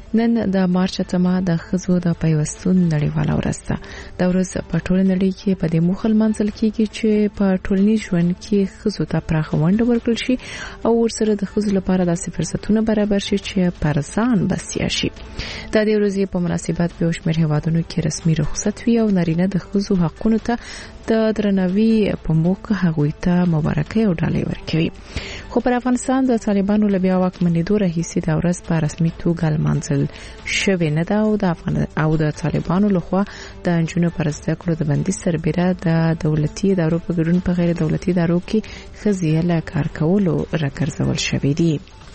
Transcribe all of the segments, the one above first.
نن د مارچ 8 د ښځو د پیوستون نړیواله ورځ ده. د ورځ په ټوله نړۍ کې په دې موخه لمانځل کیږي چې په ټولنیز ژوند کې ښځو ته پراخه ونډه ورکړل شي او ورسره د ښځو لپاره داسې فرصتونه برابر شي چې پر ځان بسیا شي. د دې ورځې په مناسبت په شمېر هیوادونو کې رسمي رخصت وي او نارینه د ښځو حقونو ته د درناوي په موخه هغوی ته مبارکي او ډالۍ ورکوي. خو پر افغانستان د طالبانو له بیا واکمنېدو راهیسې د ورځ په رسمي توګه لمانځل شوې نه ده او د طالبانو لخوا د نجونو پر زده کړو د بندیز سربېره د دولتي ادارو په ګډون په غیر دولتي ادارو کې ښځې له کار کولو راګرځول شوې دي.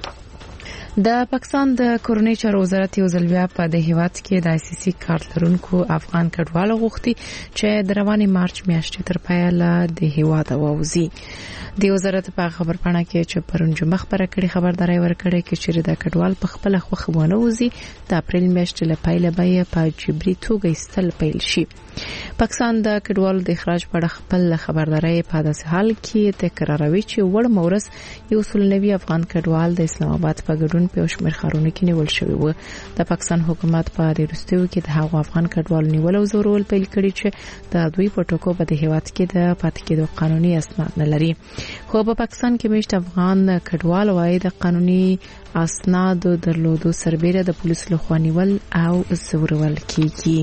د پاکستان د کورنۍ چارو وزارت یو ځل بیا په د هیواد کې د ICC کارت لرونکو افغان کډوالو غوښتي چې د روانې مارچ میاشتې تر پایه د هیواد ووځي. د وزارت په خبرپاڼه کې چې پرون جمعه خبره کړې خبرداري ورکړې چې د کډوال په خپل خوخه ونه وځي د اپریل میاشتې له پیله به په جبري توګه استل پیل شي. پاکستان د کډوالو د اخراج په اړه خپل خبرداري په داسې حال کې تکراروي چې وړ مورس یو سلنوي افغان کډوال د اسلام آباد په ګډون په شمېر ښارونو کې نیول شوی و. د پاکستان حکومت په دې وروستیو کې د هغو افغان کډوالو نیول او زورول پیل کړي چې د دوی په ټکو په د هیواد کې د پاتې کېدو قانوني اسناد نه لري. خو په پاکستان کې مشت افغان کډوال وايي د قانوني اسناد درلودو سربېره د پولیسو لخوا نیول او زورول کیږي.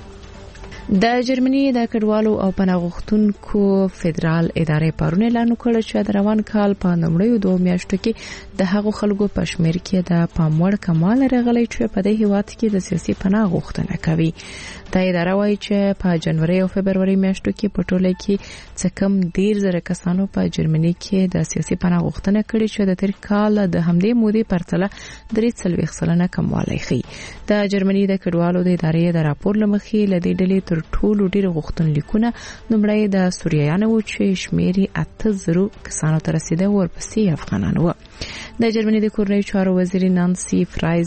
د جرمني د کډوالو او پناه غوښتونکو فدرال ادارې پرون اعلان وکړ چې د روان کال په لومړیو 2 میاشتو کې د هغو خلکو په شمېر کې د پاموړ کمال راغلی چې په دې هیواد کې د سیاسي پناه غوښتنه کوي. دا اداره وایي چې په جنوري او فبرवरी میاشتو کې په ټوله کې څه کم 10000 کسانو په جرمني کې د سیاسي پناه غوښتنه کړې چې د تیر کال د همدې مودې پرتله 3.4% کموالی ښيي. د جرمني د کډوالو د ادارې د راپور لمخې لدې ډلې تر ټولو ډېر غوښتنلیکونه لومړی د سوریانو و چې شمېر 8000 کسانو ته رسیده ورپسې افغانان و. د جرمني د کورنۍ چارو وزیر نانسي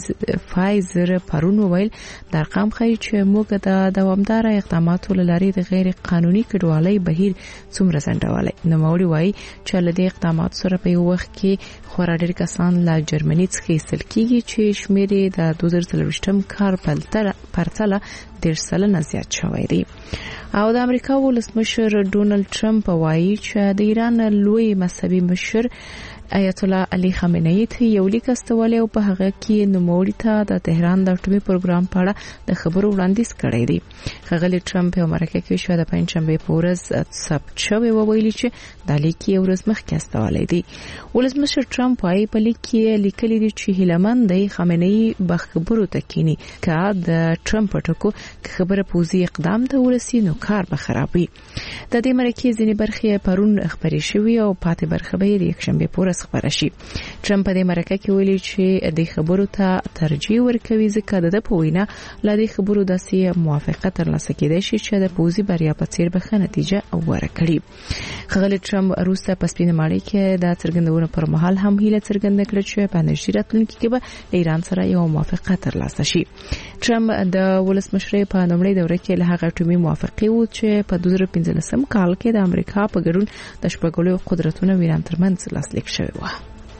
فایزر پرون وویل د ارقام ښيي چې موږ د دوامدار اقداماتو لارې د غیر قانوني کډوالۍ بهیر څومره ځنډولای. نوموړي وایي چې له دې اقداماتو سره په یو وخت کې خورا ډېر کسان له جرمني څخه ایستل کیږي چې شمېر د 2023 کال پرتله 10% زیات شوی دی. او د امریکا ولسمشر ډونالد ټرمپ وایي چې د ایران لوی مذهبي مشر آیت الله علي خامنه‌ای ته یو لیک استولی او په هغه کې نوموړي ته د تهران د اټومي پروګرام په اړه د خبرو وړاندیز کړی دی. ښاغلي ټرمپ په امریکا کې شو د پنځشنبه په ورځ ثبت شوی ویلي چې د لیک یو ورځ مخکې استولی دی. ولسمشر ټرمپ وايي په لیک کې لیکلي دي چې هیلمن دی خامنه‌ای به خبرو تکینی که د ټرمپ ټکو خبره پوزي اقدام ته ورسي نو کار به خرابوي. د دې مرکه ځینې برخې پرون خبري شوې او پاتې برخه به د یکشنبه په ورځ خبره شي. ټرمپ په دې مرکه کې ویلي چې د خبرو ته ترجیح ورکوي ځکه د په وینا ل دې خبرو داسې موافقت ترلاسه کېدای شي چې د پوزي بریا په څیر به ښه نتیجه ورکړي. ښاغلي ټرمپ روسته په سپینه ماړی کې د څرګندونو پر مهال هم هیله څرګنده کړه چې په نږدې راتلونکي کې به ایران سره یو موافقت ترلاسه شي. ټرمپ د ولسمشر په لومړۍ دوره کې له هغه اټومي موافقه و چې په 2015 کال کې د امریکا په ګډون د شپږلو قدرتونو ایران ترمنځ لاسلیک شوی و.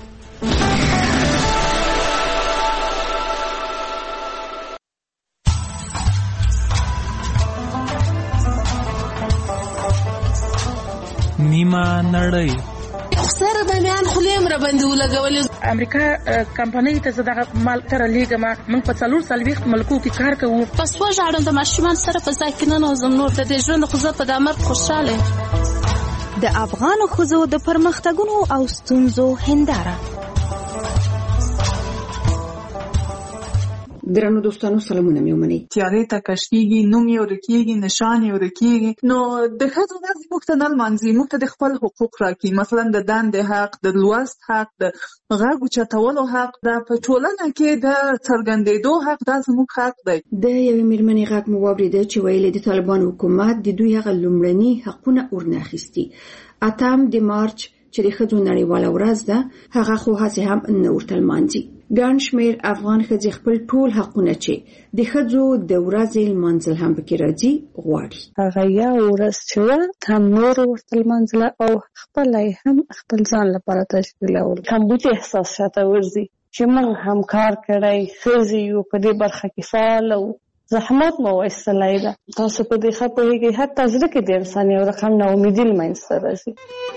نیمه نړۍ سره د میان خلیم را باندې ولګولې. امریکا کمپنۍ ته زړه مال تر لیګه موږ په 440 ملکو کې کار کوو. پس وژاړم د ماشومان سره په ځای کې نه نوزم نور د ژوند خو زه په دمر خوشاله. د افغان ښځو د پرمختګونو او ستونزو هنداره. درنو دوستانو سلامونه مې ومنئ. تیارې ته کشکیږي، نوم یې ورکیږي، نشان یې ورکیږي. نو د ښځو ورځ موږ ته نه لمانځي، موږ ته د خپل حقوق راکړي. مثلا د دندې حق، د لوست حق، د غږ اوچتولو حق، د په ټولنه کې د څرګندېدو حق، دا زموږ حق دی. د یوې مېرمنې غږ مو واورېده چې ویلې د طالبانو حکومت د دوی هغه لومړني حقونه ورنه اخیستي. 8 د مارچ چې د ښځو نړیواله ورځ ده، هغه خو هسې هم نه ورته لمانځي. ګڼ شمېر افغان ښځې خپل ټول حقونه چې د ښځو د ورځې لمانځل هم پکې راځي غواړي. هغه یو ورځ چې هم نور ورته لمانځله او خپل هم خپل ځان لپاره تشکیلول هم بوتي احساس شاته ورځي. چې موږ هم کار کړی، ښځې یو په دې برخه کې فعال او زحمت مو وایستلی ده. تاسو په دې ښه پوهېږئ، حتی زړه کې د انسان یو رقم ناامیدي لمنځته راځي.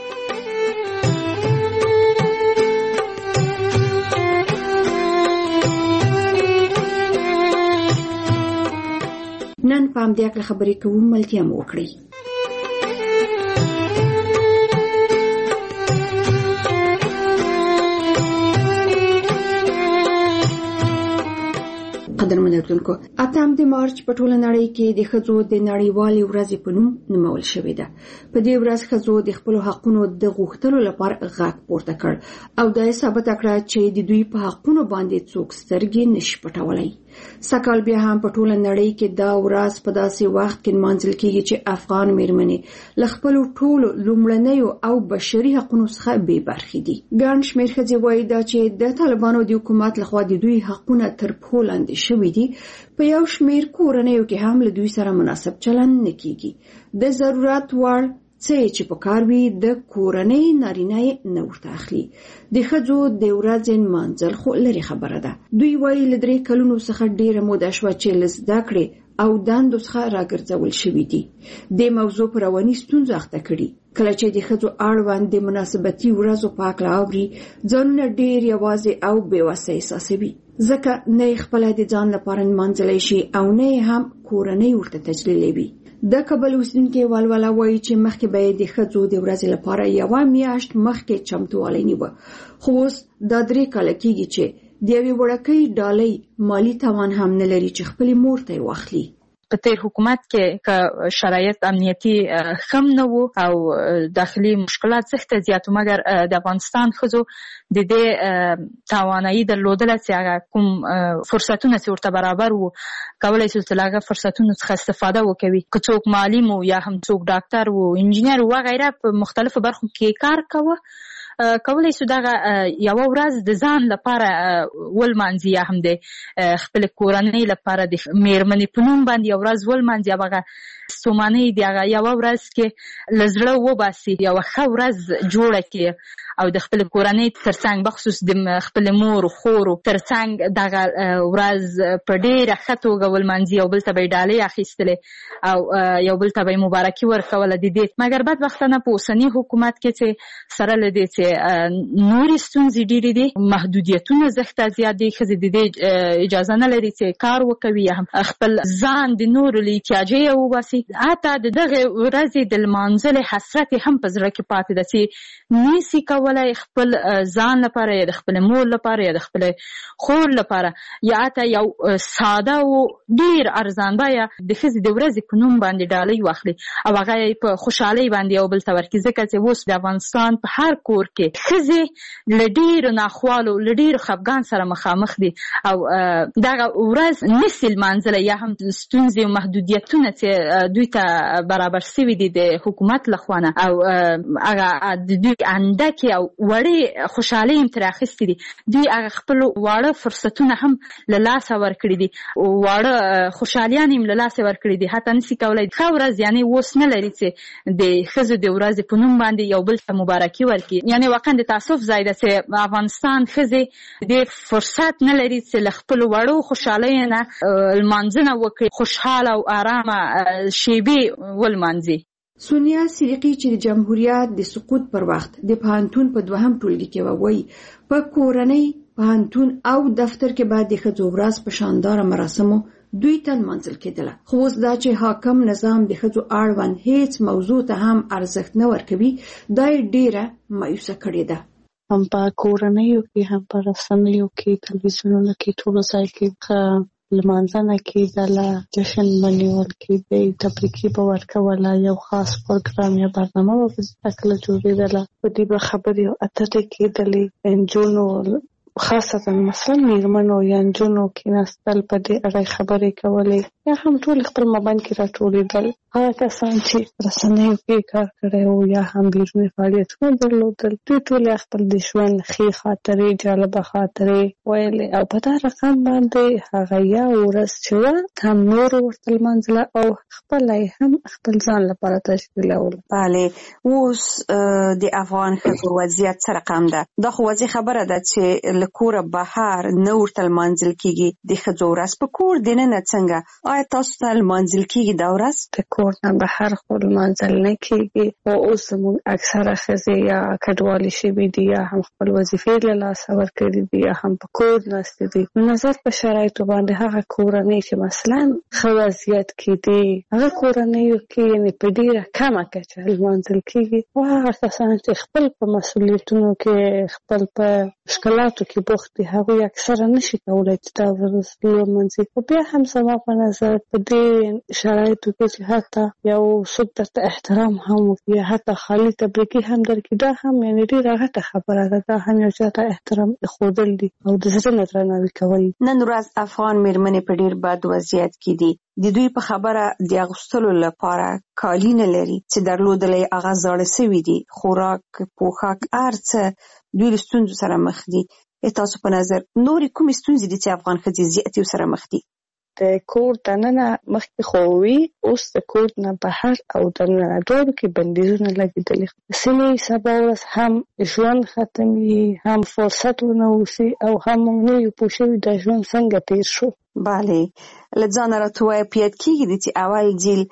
نن په همدې اړه خبرې کوو، ملتیا مو وکړئ. قدرمن اوریدونکو، 8 مارچ په ټوله نړۍ کې د ښځو د نړیوالې ورځې په نوم نومول شوې ده. په دې ورځ ښځو د خپلو حقونو د غوښتلو لپاره غږ پورته کړ او دا یې ثابته کړه چې د دوی په حقونو باندې څوک سترګې نشي پټولی. سږکال بیا هم په ټوله نړۍ کې دا ورځ په داسې وخت کې نمانځل کېږي چې افغان مېرمنې له خپلو ټولو لومړنیو او بشري حقونو څخه بې برخې دي. ګڼ شمېر ښځې وایي دا چې د طالبانو د حکومت لخوا د دوی حقونه تر پښو لاندې شوي دي، په یو شمېر کورنیو کې هم له دوی سره مناسب چلند نه کېږي. د ضرورت وړ څه چې په کار وي د کورنۍ نارینه یې نه ورته اخلي. د ښځو د ورځې نمانځل خو لرې خبره ده. دوی وایي له 3 کلونو څخه ډېره موده شوه چې له زده کړې او دندو څخه راګرځول شوي دي. د موضوع پر رواني ستونزو اخته کړي. کله چې د ښځو اړوند د مناسبتي ورځو په هکله اوري، ځانونه ډېر یوازې او بېوسه احساسوي، ځکه نه یې خپله د ځان لپاره نمانځلی شي او نه یې هم کورنۍ ورته تجلیلوي. د کابل اوسیدونکي ولوله وایي چې مخکې به یې د ښځو د ورځې لپاره 1 میاشت مخکې چمتووالی نیوه، خو اوس دا 3 کاله کېږي چې د یوې وړکۍ ډالۍ مالي توان هم نه لري چې خپلې مور ته یې واخلي. په تیر حکومت کې شرایط امنیتي خم نه وو او داخلي مشکلات سخت زیات، مګر د افغانستان ښځو د دې توانایي درلودله چې هغه کوم فرصتونه چې ورته برابر وو کولای شو چې هغه فرصتونو څخه استفاده وکوي. که څوک معلم وو یا هم څوک ډاکټر وو، انجینر وو، وغیره په مختلفو برخو کې کار کوه، کولای شو دغه یو ورځ د ځان لپاره ولمانځي یا هم د خپل کورنۍ لپاره د مېرمنې په نوم باندې یو ورځ ولمانځي. هغه ستومانۍ د هغه یو ورځ کې له زړه وباسي، یو ښه ورځ جوړه کړي او د خپل کورنۍ ترڅنګ بخصوص د خپل مور خورو ترڅنګ دغه ورځ په ډېره ښه توګه ولمانځي، یو بل ته به یې ډالۍ اخیستلې او یو بل ته به یې مبارکي ورکوله د دې. مګر بدبختانه په اوسني حکومت کې چې سره له دې چې نورې ستونزې ډېرې دي، محدودیتونه زښته زیات دي، ښځې د دې اجازه نه لري چې کار وکوي یا هم خپل ځان د نورو له احتیاجه وباسي. حتی د دغه ورځې د لمانځلې حسرت هم په زړه کې پاتې ده چې نشي کولی خپل ځان لپاره یا د خپل مور لپاره یا د خپل خور لپاره یا حتی یو ساده او ډېر ارزان بیه د ښځې د ورځې په نوم باندې ډالۍ واخلي او هغه یې په خوشحالۍ باندې یو بل ته ورکړي. ځکه چې اوس د افغانستان په هر کور کې ښځې له ډېرو ناخوالو له ډېرو خفګان سره مخامخ دي او دغه ورځ نشي لمانځلی یا هم ستونزې او محدودیتونه چې دوی ته برابر شوي دي د حکومت لخوا نه او هغه د دوی اندکې او وړې خوشحالۍ هم ترې اخیستې دي. دوی هغه خپلو واړه فرصتونه هم له لاسه ورکړي دي، واړه خوشحالیانې هم له لاسه ورکړي دي. حتی نشي کولی ښه ورځ یعنې اوس نه لري چې د ښځو د ورځې په نوم باندې یو بل ته مبارکي ورکړي. یعنې واقعا د تاسف ځای ده چې افغانستان ښځې د فرصت نه لري چې له خپلو وړو خوشحالیو نه لمانځنه وکړي، خوشحاله او آرامه شیبې ولمانځي. سونیا صدیقی چې د جمهوریت د سقوط پر وخت د پوهنتون په 2م ټولګي کې وایي په کورنۍ، پوهنتون او دفتر کې باید د ښځو ورځ په شانداره مراسمو دوی ته لمانځل کېدله. خو اوس دا چې حاکم نظام د ښځو اړوند هیڅ موضوع ته هم ارزښت نه ورکوي، دا یې ډېره مایوسه کړې ده. هم په کورنیو کې هم په رسنیو کې تلویزیونونو کې ټولو ځای کې لمانځنه کېدله، جشن به نیول کېدی، تبریکي به ورکوله، یو خاص پروګرام یا برنامه به په دې کله جوړېدله، په دې به خبرې او اترې کېدلې. نجونو خاصتا مثلا میرمنو یا نجونو کېناستل په دې اړه خبرې کولې یا هم ټول خپل مابین کې راټولېدل. هغه کسان چې رسنیو کې کار کړی او یا هم بیروني فعالیتونه درلودل، دوی ټول خپل د ژوند ښې خاطرې، جالبه خاطرې ویلې او په دا رقم باندې هغه یا ورځ چې وه هم نور ورته لمانځله او خپله یې هم خپل ځان لپاره تشکیلوله. بله، اوس د افغان ښځو وضعیت څه رقم ده؟ دا خو واضح خبره ده چې له کور بهر نه ورته لمانځل کیږي، د ښځو ورځ په کور دننه څنګه؟ آیا تاسو ته لمانځل کیږي دا ورځ؟ د کور نه بهر خو لمانځل نه کیږي، او اوس زموږ اکثره ښځې یا کډوالې شوي دي یا هم خپل وظیفې له لاسه ورکړي دي یا هم په کور ناستې دي. نظر په شرایطو باندې هغه کورنۍ چې مثلا ښه وضعیت کې دي هغه کورنیو کې یعنې په ډېره کمه کچه لمانځل کیږي، او هغه کسان چې خپل په مسؤلیتونو کې خپل په مشکلاتو کې بوخت دي هغوی اکثره نشي کولی چې دا ورځ لمانځي. خو بیا هم زما په نظر په دې شرایطو کې چې حتی یو څوک درته احترام هم وکړي یا حتی خالي تبریکي هم درکړي دا هم یعنې ډېره غټه خبره ده، دا هم یو چا ته احترام ایښودل دي او د زړه نه درناوي کول. نن ورځ افغان میرمنې په ډېر بد وضعیت کې دي، د دوی په خبره د اغوستلو لپاره کالي نه لري چې درلودلی هغه زاړه سوي دي، خوراک، پوښاک، هر څه دوی له ستونزو سره مخ دي. تاسو په نظر نورې کومې ستونزې دي چې افغان ښځې زیاتې سره مخ دي؟ د کور دننه مخکې خو وي، اوس د کور نه بهر او دننه دواړو کې بندیزونه لګېدلي. ځینې سبا ورځ هم ژوند ختم وي، هم فرصت ونه اوسي او هم موږ نه یو پوه شوي دا ژوند څنګه تېر شو. بله، له ځانه راته ووایه په یاد کېږي چې اول ځل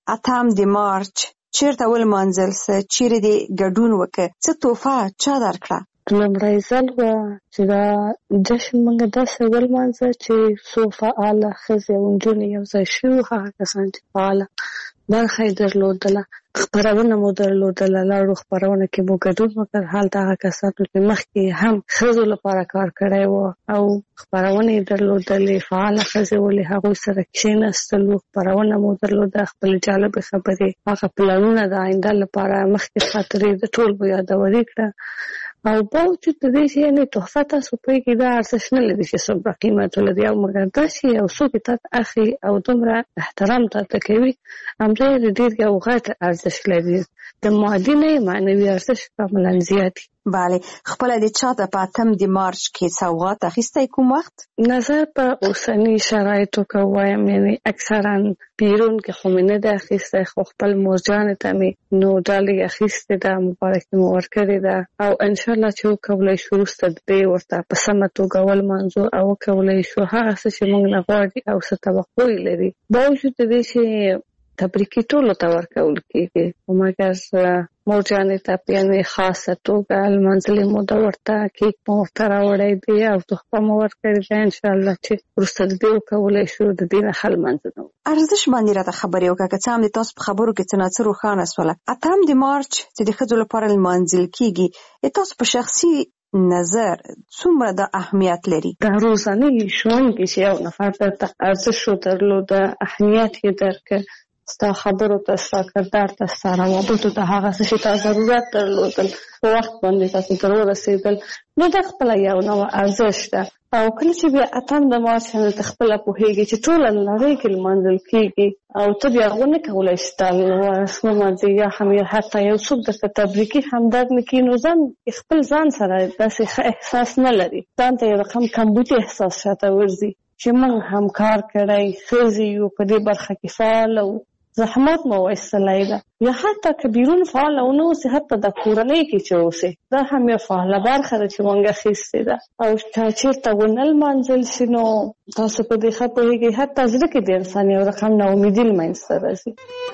8 د مارچ چېرته ولمانځل څه، چیرې دې ګډون وکړه، څه تحفه چا درکړه؟ لومړی ځل وه چې دا جشن موږ داسې ولمانځه چې څو فعاله ښځې او نجونې یو ځای شوي، هغه کسان چې فعاله برخه یې درلودله، خپرونه مو درلودله، لاړو خپرونه کې مو ګډون وکړ. هلته هغه کسانو چې مخکې هم ښځو لپاره کار کړی و او خپرونه یې درلودلې، فعاله ښځې ولې هغوی سره کښېنستلو، خپرونه مو درلوده، خپلې جالبې خبرې، هغه پلانونه د آینده لپاره مخکې خاطرې د ټول مو یادوري کړه. او باوجود د دې چې یعنې تحفه تاسو پوهېږئ دا ارزښت نه لري چې څومره قیمت ولري، او مګر دا چې یو څوک یې تا ته اخلي او دومره احترام تا ته کوي همدا یې ډېر یو غټ ارزښت لري، د مادي نه یې معنوي ارزښت کاملا زیات دی. بله، خپله د چا ته په 8 د مارچ کې سوغات اخیستی کوم وخت؟ نظر په اوسني شرایطو که ووایم یعنې اکثرا بیرون کې خو مې نه ده اخیستی، خو خپل مورجانې ته مې نو ډالۍ اخیستې ده، مبارکي مې ورکړې ده، او انشاءالله چې وکولی شو وروسته د دې ورته په سمه توګه ولمانځو او وکولی شو هغه څه چې موږ نه غواړي او څه توقع یې لري، باوجود د دې چې تبریکي ټولو ته ورکول کېږي، خو مګر مورجانې ته په یعنې خاصه توګه لمانځلې مو ده، ورته کیک مو ورته راوړی دی او تحفه مو ورکړې ده، انشاءالله چې وروسته د دې وکولی شو د دې نه ښه لمانځنه وکړو. ارزش باندې راته خبرې وکړه، که څه هم د تاسو په خبرو کې څه نه څه روښانه شوله. 8 د مارچ چې د ښځو لپاره لمانځل کېږي، تاسو په شخصي نظر څومره د اهمیت لري؟ د روزانه ژوند کې چې یو نفر درته ارزښت درلوده، اهمیت یې درکړ، ستا خبرو ته، ستا کردار ته، ستا روابطو ته، هغه څه چې تا ضرورت درلودل په وخت باندې تاسو ته ورسېدل، نو دا خپله یو نوع ارزښت ده. او کله چې بیا 8 د مارچ ته خپله پوهېږي چې ټوله نړۍ کې لمانځل کېږي او ته بیا ونه کولی شې دا ورځ ومانځې یا هم حتی یو څوک درته تبریکي همدرد نه کړي، نو ځان خپل ځان سره داسې ښه احساس نه لري، ځان ته یو رقم کمبودي احساس شاته ورځي چې موږ هم کار کړی، ښځې یو په دې برخه کې فعاله وو، زحمت مو وایستلی ده، یا حتی که بیرون فعاله ونه اوسې، حتی د کورنۍ کې چې اوسې، دا هم یو فعاله برخه ده چې موږ اخیستې ده. او که چېرته ونه لمانځل شي نو تاسو په دې ښه پوهېږئ حتی زړه کې د انسان یو رقم ناامیدي لمنځته راځي.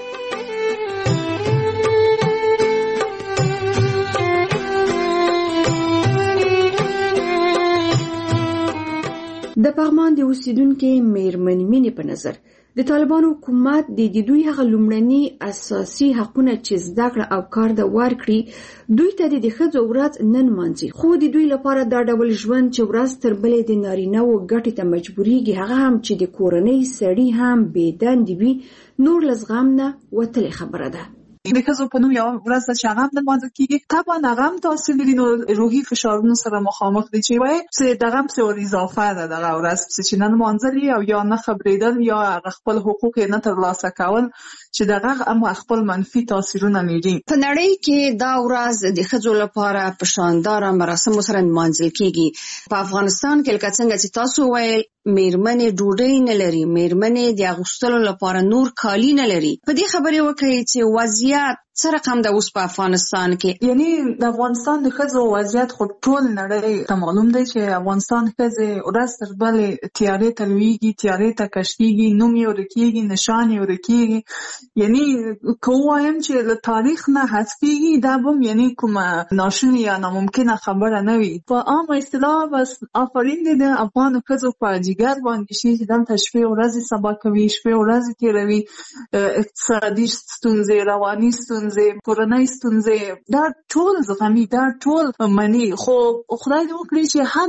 د پغمان د اوسیدونکو میرمن مینې په نظر د طالبانو حکومت د دوی هغه لومړني اساسي حقونه چې زده کړه او کار د ورکړي دوی ته د ښځو ورځ نن مانځي، خو د دوی لپاره دا ډول ژوند چې ورځ تر بلې د نارینه‌و ګټې ته مجبورېږي، هغه هم چې د کورنۍ سړي هم بې دندې وي، نور له زغم نه وتلې خبره ده. د ښځو په نوم یو ورځ ده چې هغه هم لمانځل کېږي. طبعا هغه هم تاثیر لري، نو روحي فشارونو سره مخامخ دي چې وایي چې دغه هم څه اضافه ده دغه ورځ چې نه لمانځل او یا نه خبرېدل یا خپل حقوق یې نه ترلاسه کول، چې دغه هم خپل منفي تاثیرونه لري. په نړۍ کې دا ورځ د ښځو لپاره په شانداره مراسمو سره لمانځل کېږي. په افغانستان کې لکه څنګه چې تاسو ویل میرمنې ډوډۍ نه لري، میرمنې د اغوستلو لپاره نور کالي نه لري. په دې خبرې وکړئ چې وضعیت څه رقم د اوس په افغانستان کې؟ یعنی د افغانستان د ښځو وضعیت خو ټول نړۍ ته معلوم دی چې افغانستان ښځې ورځ تر بلې تیارې ته لویږي، تیارې ته کش کېږي، نوم یې ورکېږي، نشان یې ورکېږي. یعنی که ووایم چې له تاریخ نه حذفېږي دا به یعنی کومه ناشونې یا ناممکنه خبره نه وي. په عامه اصطلاح بس آفرین دی د افغانو ښځو په جګر باندې شي چې دلته شپې ورځې سبا کوي، شپې ورځې تېروي، اقتصادي ستونزې، رواني ستونزې، کورنۍ ستونزې، دا ټول زغمي، دا ټول مني. خو خدای دې وکړي چې حد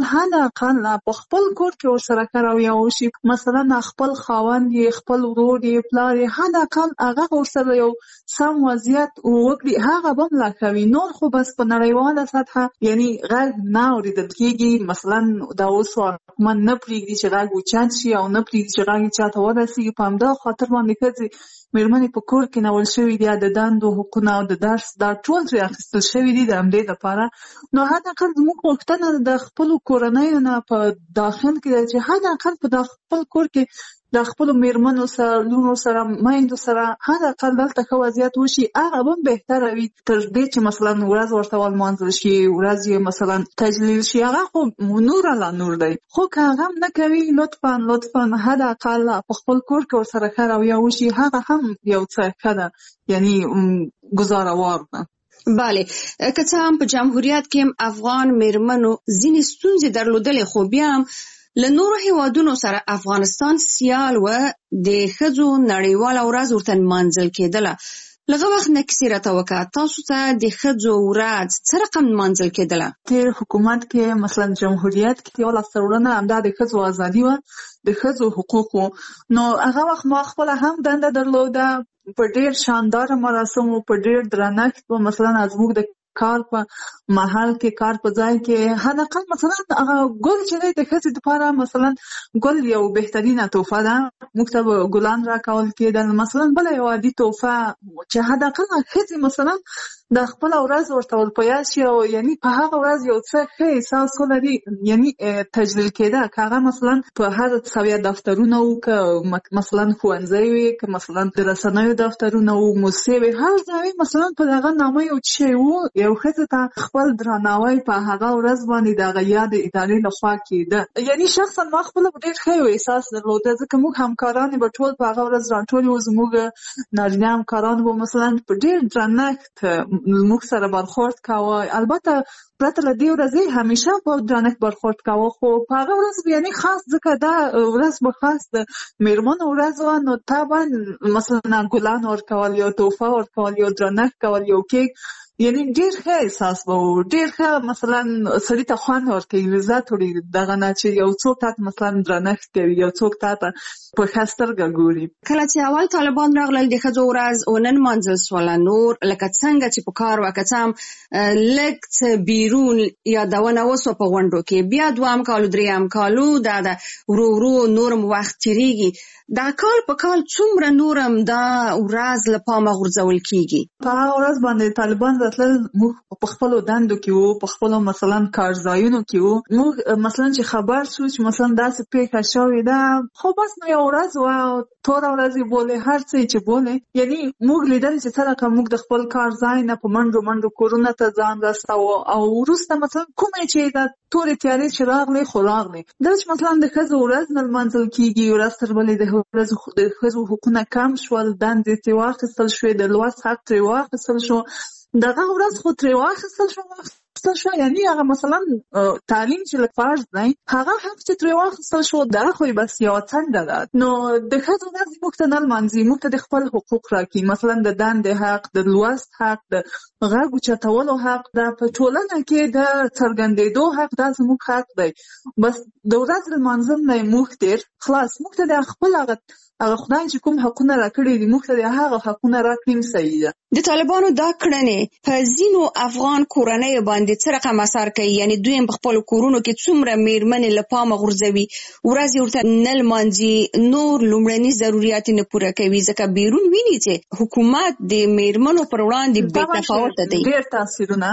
اقل په خپل کور کې ورسره ښه رویه وشي. مثلا خپل خاوند یې، خپل ورور یې، پلار یې، حد اقل هغه ورسره یو سم وضعیت وکړي، هغه به ملا کوي. نور خو بس په نړیواله سطحه یعنی غږ نه اورېدل کېږي. مثلا دا اوس حکومت نه پرېږدي چې غږ اوچت شي او نه پرېږدي چې غږ چاته ورسېږي. په همدا خاطر باندې ښځې مېرمنې په کور کې نول شوي دي، د دندو حقونه او د درس دا ټول ترې اخیستل شوي دي د همدې لپاره. نو حد اقل زموږ غوښتنه د خپلو کورنیو نه په داخل کې ده چې حد اقل په خپل کور کې د خپلو مېرمنو سره، لونو سره، میندو سره حد اقل دلته ښه وضعیت وشي. هغه به بهتره وي تر دې چې مثلا ورځ ورته ولمانځل شي، ورځ یې مثلا تجلیل شي. هغه خو نور لا نور دی. خو که هغه هم نه کوي، لطفا حد اقل په خپل کور کې ورسره ښه رویه وشي. هغه هم یو څه ښه ده، یعنی ګزاروار ده. بله، که څه هم په جمهوریت کې افغان مېرمنو ځینې ستونزې درلودلې، خو بیا هم له نورو هیوادونو سره افغانستان سیال و. د ښځو نړیواله ورځ ورته نمانځل کېدله. لږ وخت نه کیسې راته وکړه، تاسو ته د ښځو ورځ څه رقم نمانځل کېدله؟ تېر حکومت کې مثلا جمهوریت کې یو لاسته راوړنه همدا د ښځو ازادي وه، د ښځو حقوق وو. نو هغه وخت ما خپله هم دنده درلوده، په ډېر شانداره مراسمو، په ډېر درنښت به مثلا زموږ د کار په محل کې، کار په ځای کې حد اقل مثلا هغه ګل چې دی د ښځې دپاره، مثلا ګل یو بهترینه تحفه ده، موږ ته به ګلان راکول کېدل. مثلا بله یو عادي تحفه چې حد اقل ښځې مثلا د خپله ورځ ورته ورپه یاد شي او یعنی په هغه ورځ یو څه ښه احساس ولري، یعنی تجلیل کېده. که هغه مثلا په هر سویه دفترونه وو، که مثلا ښوونځی وي، که مثلا د رسنیو دفترونه وو، موسسې وي، هر ځای مثلا په دغه نامه یو شی وو، یو ښځې ته خپل درناوی په هغه ورځ باندې د هغه یاد ادارې لخوا کېده. یعنی شخصا ما خپله ډېر ښه یو احساس درلوده، ځکه موږ همکارانې به ټول په هغه ورځ راټولې وو. زموږ نارینه همکاران به مثلا په ډېر درنښت موږ سره برخورد کاوه. البته پرته له دې ورځې همیشه په درنښت برخورد کاوه، خو په هغه ورځ یعنی خاص، ځکه دا ورځ به خاص د مېرمنو ورځ وه. نو تا باندې مثلا ګلان ورکول، یو تحفه ورکول، یو درنښت کول، یو کیک، یعنی ډېر ښه احساس به و، ډېر ښه مثلا سړي ته خوند ورکوي، لذت وړي دغه نه چې یو څوک تا ته مثلا درنښت کوي، یو څوک تا ته په ښه سترګه ګوري. کله چې اول طالبان راغلل د ښځو ورځ ونه نمانځل سوله، نور لکه څنګه چې په کار وه، که څه هم لږ څه بیرون یادونه وسوه په غونډو کې، بیا 2 کالو 3 کالو دا ورو نورم وخت تېرېږي. دا کال په کال څومره نورم دا ورځ له پامه غورځول کېږي؟ په هغه ورځ باندې طالبان راتلل، موږ په خپلو دندو کې وو، په خپلو مثلا کارځایونو کې وو. موږ مثلا چې خبر شو چې مثلا داسې پېښه شوې ده، خو بس نو یو ورځ وه، توره ورځ یې بولې، هر څه چې بولې. یعنی موږ لیدل چې څرنګه موږ د خپل کارځای نه په منډو کورونو ته ځان رساوه، او وروسته مثلا کومې چې د تورې تیارې چې راغلې، خو راغلې. دا چې مثلا د ښځو ورځ نه لمانځل کېږي، ورځ تر بلې د ښځو حقونه کم شول، دندې ترې واخیستل شوې، د لوست حق ترې واخیستل شو، دغه ورځ خو ترې واخیستل شو. یعنی هغه مثلا تعلیم چې لږ فرض دی، هغه حق چې ترې واخیستل شو، دا خو بس یوه څنډه ده. نو د ښځو ورځ موږ ته نه لمانځي، موږ ته د خپل حقوق راکړي، مثلا د دندې حق، د لوست حق، د غږ اوچتولو حق، دا په ټولنه کې د څرګندېدو حق، دا زموږ حق دی. بس د ورځ لمانځل نه موږ تېر خلاص، موږ ته د خپل هغه خدای چې کوم حقونه راکړي دي، موږ ته د هغه حقونه راکړي، صحیح ده. د طالبانو دا کړنې په ځینو افغان کورنیو باندې څه رقم اثر کوي؟ یعنی دوی په خپلو کورونو کې څومره مېرمنې له پامه غورځوي، ورځې ورته نه لمانځي، نور لومړني ضروريات نه پوره کوي، ځکه بیرون ویني چې حکومت د مېرمنو پر وړاندې بې تفاوته دی. ډېر تاثیرونه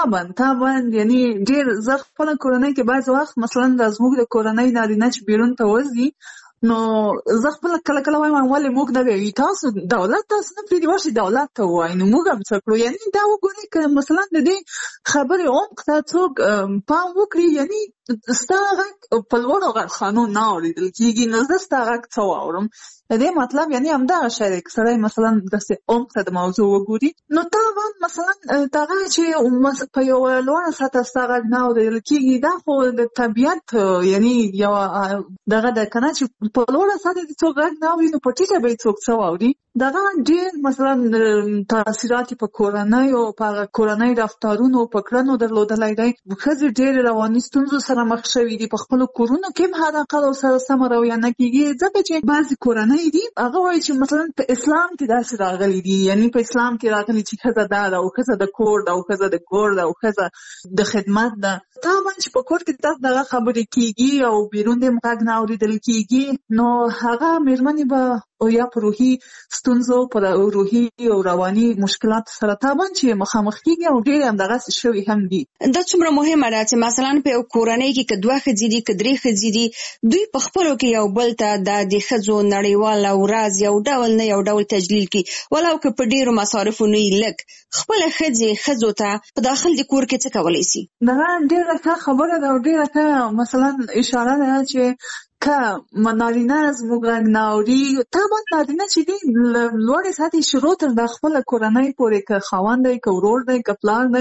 طبعا یعنی ډېر زه خپله کورنۍ کې بعض وخت مثلا زموږ د کورنۍ نارینه چې بیرون ته وځي، نو زه خپل کله کله وایم ولې موږ نه وی تاسو دولت تاسو نه پریدي ورشي دولت ته وایي نو موږ هم څه کړو یعنی دا وګورئ که مثلا د دې خبرې عمق ته څوک پام وکړي یعنی ستا غږ په لوړو غرخانو نه اورېدل کېږي نو زه ستا غږ څه واورم د دې مطلب یعنی همدغه شی دی که سړی مثلا داسې عمق ته د موضوع وګوري نو طبعا مثلا دغه چې په یوه لوړه سطحه ستا غږ نه اورېدل کېږي دا خو د طبیعت یعنی یوه دغه ده که نه چې په لوړه سطحه دې څوک غږ نه اوري نو په ټیټه به یې څوک څه واوري دغه ډېر مثلا تاثیرات په کورنیو په هغه کورنۍ رفتارونو په کړنو درلودلی دی ښځې ډېرې رواني ستونزو سره مخ شوي دي په خپلو کورونو کې هم حداقل ورسره سمه رویه نه کېږي ځکه چې بعضې کورنۍ دي هغه وایي چې مثلا په اسلام کې داسې راغلي دي یعنی په اسلام کې راغلي چې ښځه دا ده او ښځه د کور ده او ښځه د کور ده او ښځه د خدمت ده طبعا چې په کور کې داسې دغه خبرې کېږي او بیرون دې هم غږ نه اورېدل کېږي نو هغه مېرمنې به او یا په روحي ستونزو په روحي او رواني مشکلات سره طبعا چې مخامخ کېږي او ډېرې همدغسې شوي هم دي دا څومره مهمه ده چې مثلا په یو کورنۍ کې که 2 ښځې دي که 3 ښځې دي دوی په خپلو کې یو بل ته د ښځو نړیواله ورځ یو ډول نه یو ډول تجلیل کړي ولو که په ډېرو مصارفو نه وي لږ خپله ښځو ته په داخل د کور کې څه کولی شي دغه ډېره ښه خبره ده او ډېره ښه مثلا اشاره ده چې که نارینه زموږ غږ نه اوري طبعا نارینه چې دي لوړې سطحې شروع تر د خپله کورنۍ پورې که خاوند دی که ورور دی که پلار دی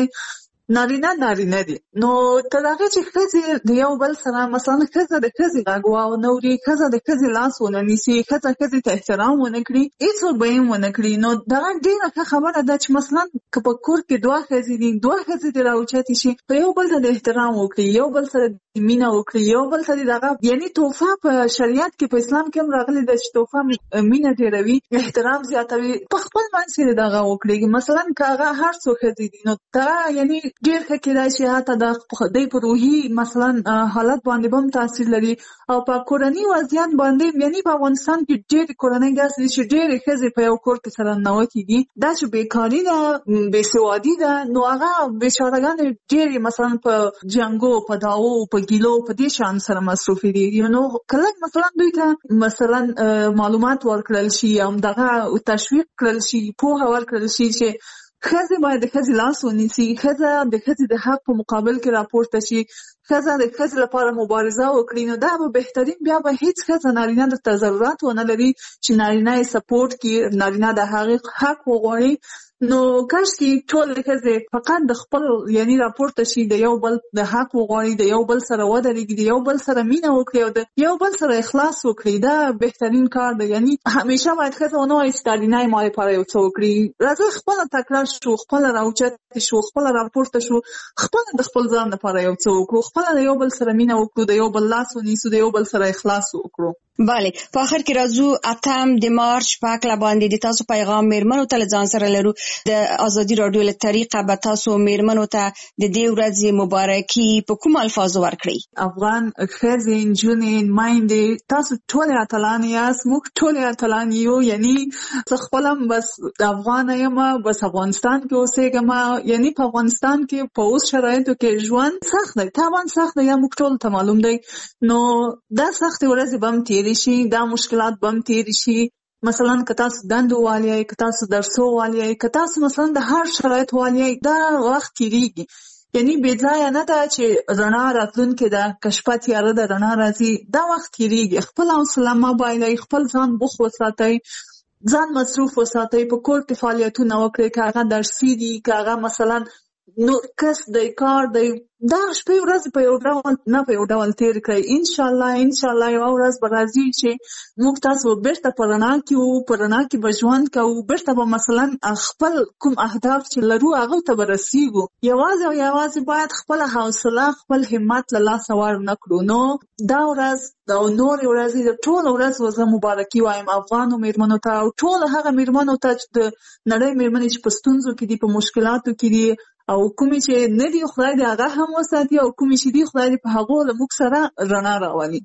نارینه دي نو تر هغه چې ښځې د یو بل سره مثلا ښځه د ښځې غږ واوري ښځه د ښځې لاس ونه نیسي ښځه ښځې ته احترام ونه کړي هېڅوک به یې ونه کړي نو دغه ډېره ښه خبره ده چې مثلا که په کور کې 2 ښځې دي 2 ښځې دې راوچتې شي په یو بل ته د احترام وکړي یو بل سره مینه وکړي یو بل سره دغه یعنی تحفه په شریعت کې په اسلام کې هم راغلي ده چې تحفه مینه ډېروي احترام زیاتوي په خپل منځ کې دغه وکړي مثلا که هغه هر څو ښځې دي نو دغه یعنی ډېر ښه کېدای شي حتی د دوی په روحي مثلا حالت باندې به هم تاثیر لري او په کورني وضعیت باندې یعنی په افغانستان کې ډېرې کورنۍ داسې دي چې ډېرې ښځې په یو کور کې سره ننوتې دي دا چې بېکاري ده بېسوادي ده نو هغه بېچارهګانې ډېرې مثلا په جنګو په دعوو په ګیلو په دې شیانو سره مصروفې دي نو کله مثلا دوی ته مثلا معلومات ورکړل شي همدغه تشویق کړل شي پوهه ورکړل شي چې ښځې باید د ښځې لاس ونیسي ښځه د ښځې د حق په مقابل کې راپورته شي ښځه د ښځې لپاره مبارزه وکړي نو دا به بهترین بیا به هیڅ ښځه نارینه درته ضرورت ونه لري چې نارینه یې سپورټ کړي نارینه د هغې حق وغواړي نو کاشکې ټولې ښځې فقط د خپل یعنی راپورته شي د یو بل د حق وغواړي د یو بل سره ودرېږي د یو بل سره مینه وکړي او د یو بل سره اخلاص وکړي دا بهترین کار دی یعنی همیشه باید ښځه ونه وایي چې نارینه یې ما لپاره یو څه وکړي راځئ خپله تکړه شو خپله راوچتې شو خپله راپورته شو خپله د خپل ځان لپاره یو څه وکړو خپله د یو بل سره مینه وکړو د یو بل لاس ونیسو د یو بل سره اخلاص وکړو بله په آخر کې راځو 8 د مارچ په هکله باندې د تاسو پیغام میرمنو ته له ځان سره لرو د ازادي راډیو له طریقه به تاسو میرمنو ته د دې ورځې مبارکي په کوم الفاظو ورکړئ افغان ښځې نجونې میندې تاسو ټولې اتلان یاست موږ ټولې اتلان یو یعنی زه خپل هم بس د افغانه یم بس افغانستان کې اوسېږم یعنی په افغانستان کې په اوس شرایطو کې ژوند سخت دی طبعا سخت دی یا موږ ټولو ته معلوم دی نو دا سختې ورځې به هم تېرې شي دا مشکلات به هم تېرې شي مثلا که تاسو دندو والیئ که تاسو درسو والیئ که تاسو مثلا د هر شرایط والیئ دا وخت تېرېږي یعنی بې ځایه نه ده چې رڼا راتلونکې ده که شپه تیاره ده رڼا راځي دا وخت تېرېږي خپل حوصله مه بایلئ خپل ځان بوخت وساتئ ځان مصروف وساتئ په کور کې فعالیتونه وکړئ که هغه درسي دي که هغه مثلا نور کس دی کار دی دا شپې ورځې په یو ډول نه په یو ډول تېر کړئ انشاءالله یوه ورځ به راځي چې موږ تاسو بیرته په رڼا کې وو په رڼا کې به ژوند کوو بیرته به مثلا خپل کوم اهداف چې لرو هغو ته به رسیږو یوازې او یوازې باید خپله حوصله خپل همت له لاسه ور نه کړو نو دا ورځ او نورې ورځې د ټولو ورځو زه مبارکي وایم افغانو میرمنو ته او ټولو هغه میرمنو ته چې د نړۍ میرمنې چې په ستونزو کې دي په مشکلاتو کې دي او کومې چې نه دي خدای دې هغه هم وساتي او کومې چې دي خدای دې په هغو له موږ سره رڼا راولي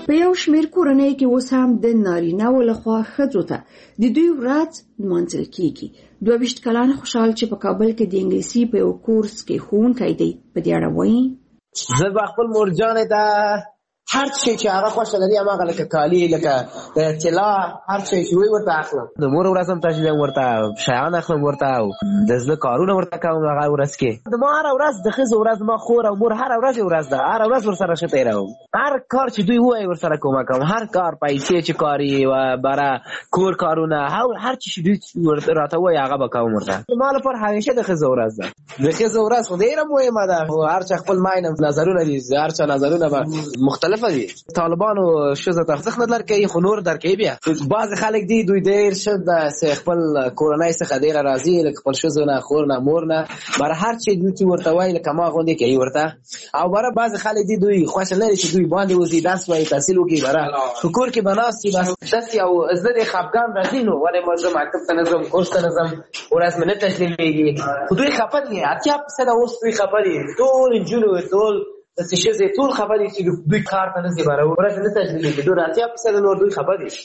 په یو شمېر کورنۍ کې اوس هم د نارینه‌و لخوا ښځو ته د دوی ورځ لمانځل کیږي. 22 کلن خوشحال چې په کابل کې د انګلیسي په یو کورس کې ښوونکی دی په دې اړه وایي: زه به خپل مورجانې ته هر شي چې هغه خوښه لري هماغه لکه کالي لکه طلا هر شي چې وي ورته اخلم. د مور ورځ هم تشویم ورته شیان اخلم ورته او د زړه کارونه ورته کوم هغه ورځ کې. د ما هره ورځ د ښځو ورځ ما خور او مور هره ورځ ورځ ده هره ورځ ورسره ښه تېروم. هر کار چې دوی ووایي ورسره کومک کوم. هر کار پیسې چې کاري و بره کور کارونه هر څه چې دوی راته وایي هغه به کوم ورته. ما لپاره همیشه د ښځو ورځ ده. د ښځو ورځ خو ډېره مهمه ده. هر چا خپل ماین نظرونه دي. هر چا نظرونه به مختلف دي. طالبانو ښځو ته ارزښت نه درکوي خو نور درکوي. بیا بعضې خلک دي دوی ډېر ښه خپل کورنۍ څخه ډېره راضي لکه خپل ښځو نه خور نه مور نه بره هر چې دوی چې ورته وایي لکه ما غوندې کوي ورته. او بره بعضې خلک دي دوی خوښه لري چې دوی باندې وځي درس وایي تحصیل وکړي بره په کور کې به ناست وي بس داسې او زه دې خفګان راځي نو ولې زه مکتب ته نه ځم کورس ته نه ځم ورځ مې نه تسلیمېږي خو دوی خفه دي. 80% اوس دوی خفه دي. ټول نجونې ټول داسې ښځې ټول خفه دي چې دوی کار ته نه ځي بره ورځ نه تسلیمېږي. ډېر 80% نور دوی خفه دي.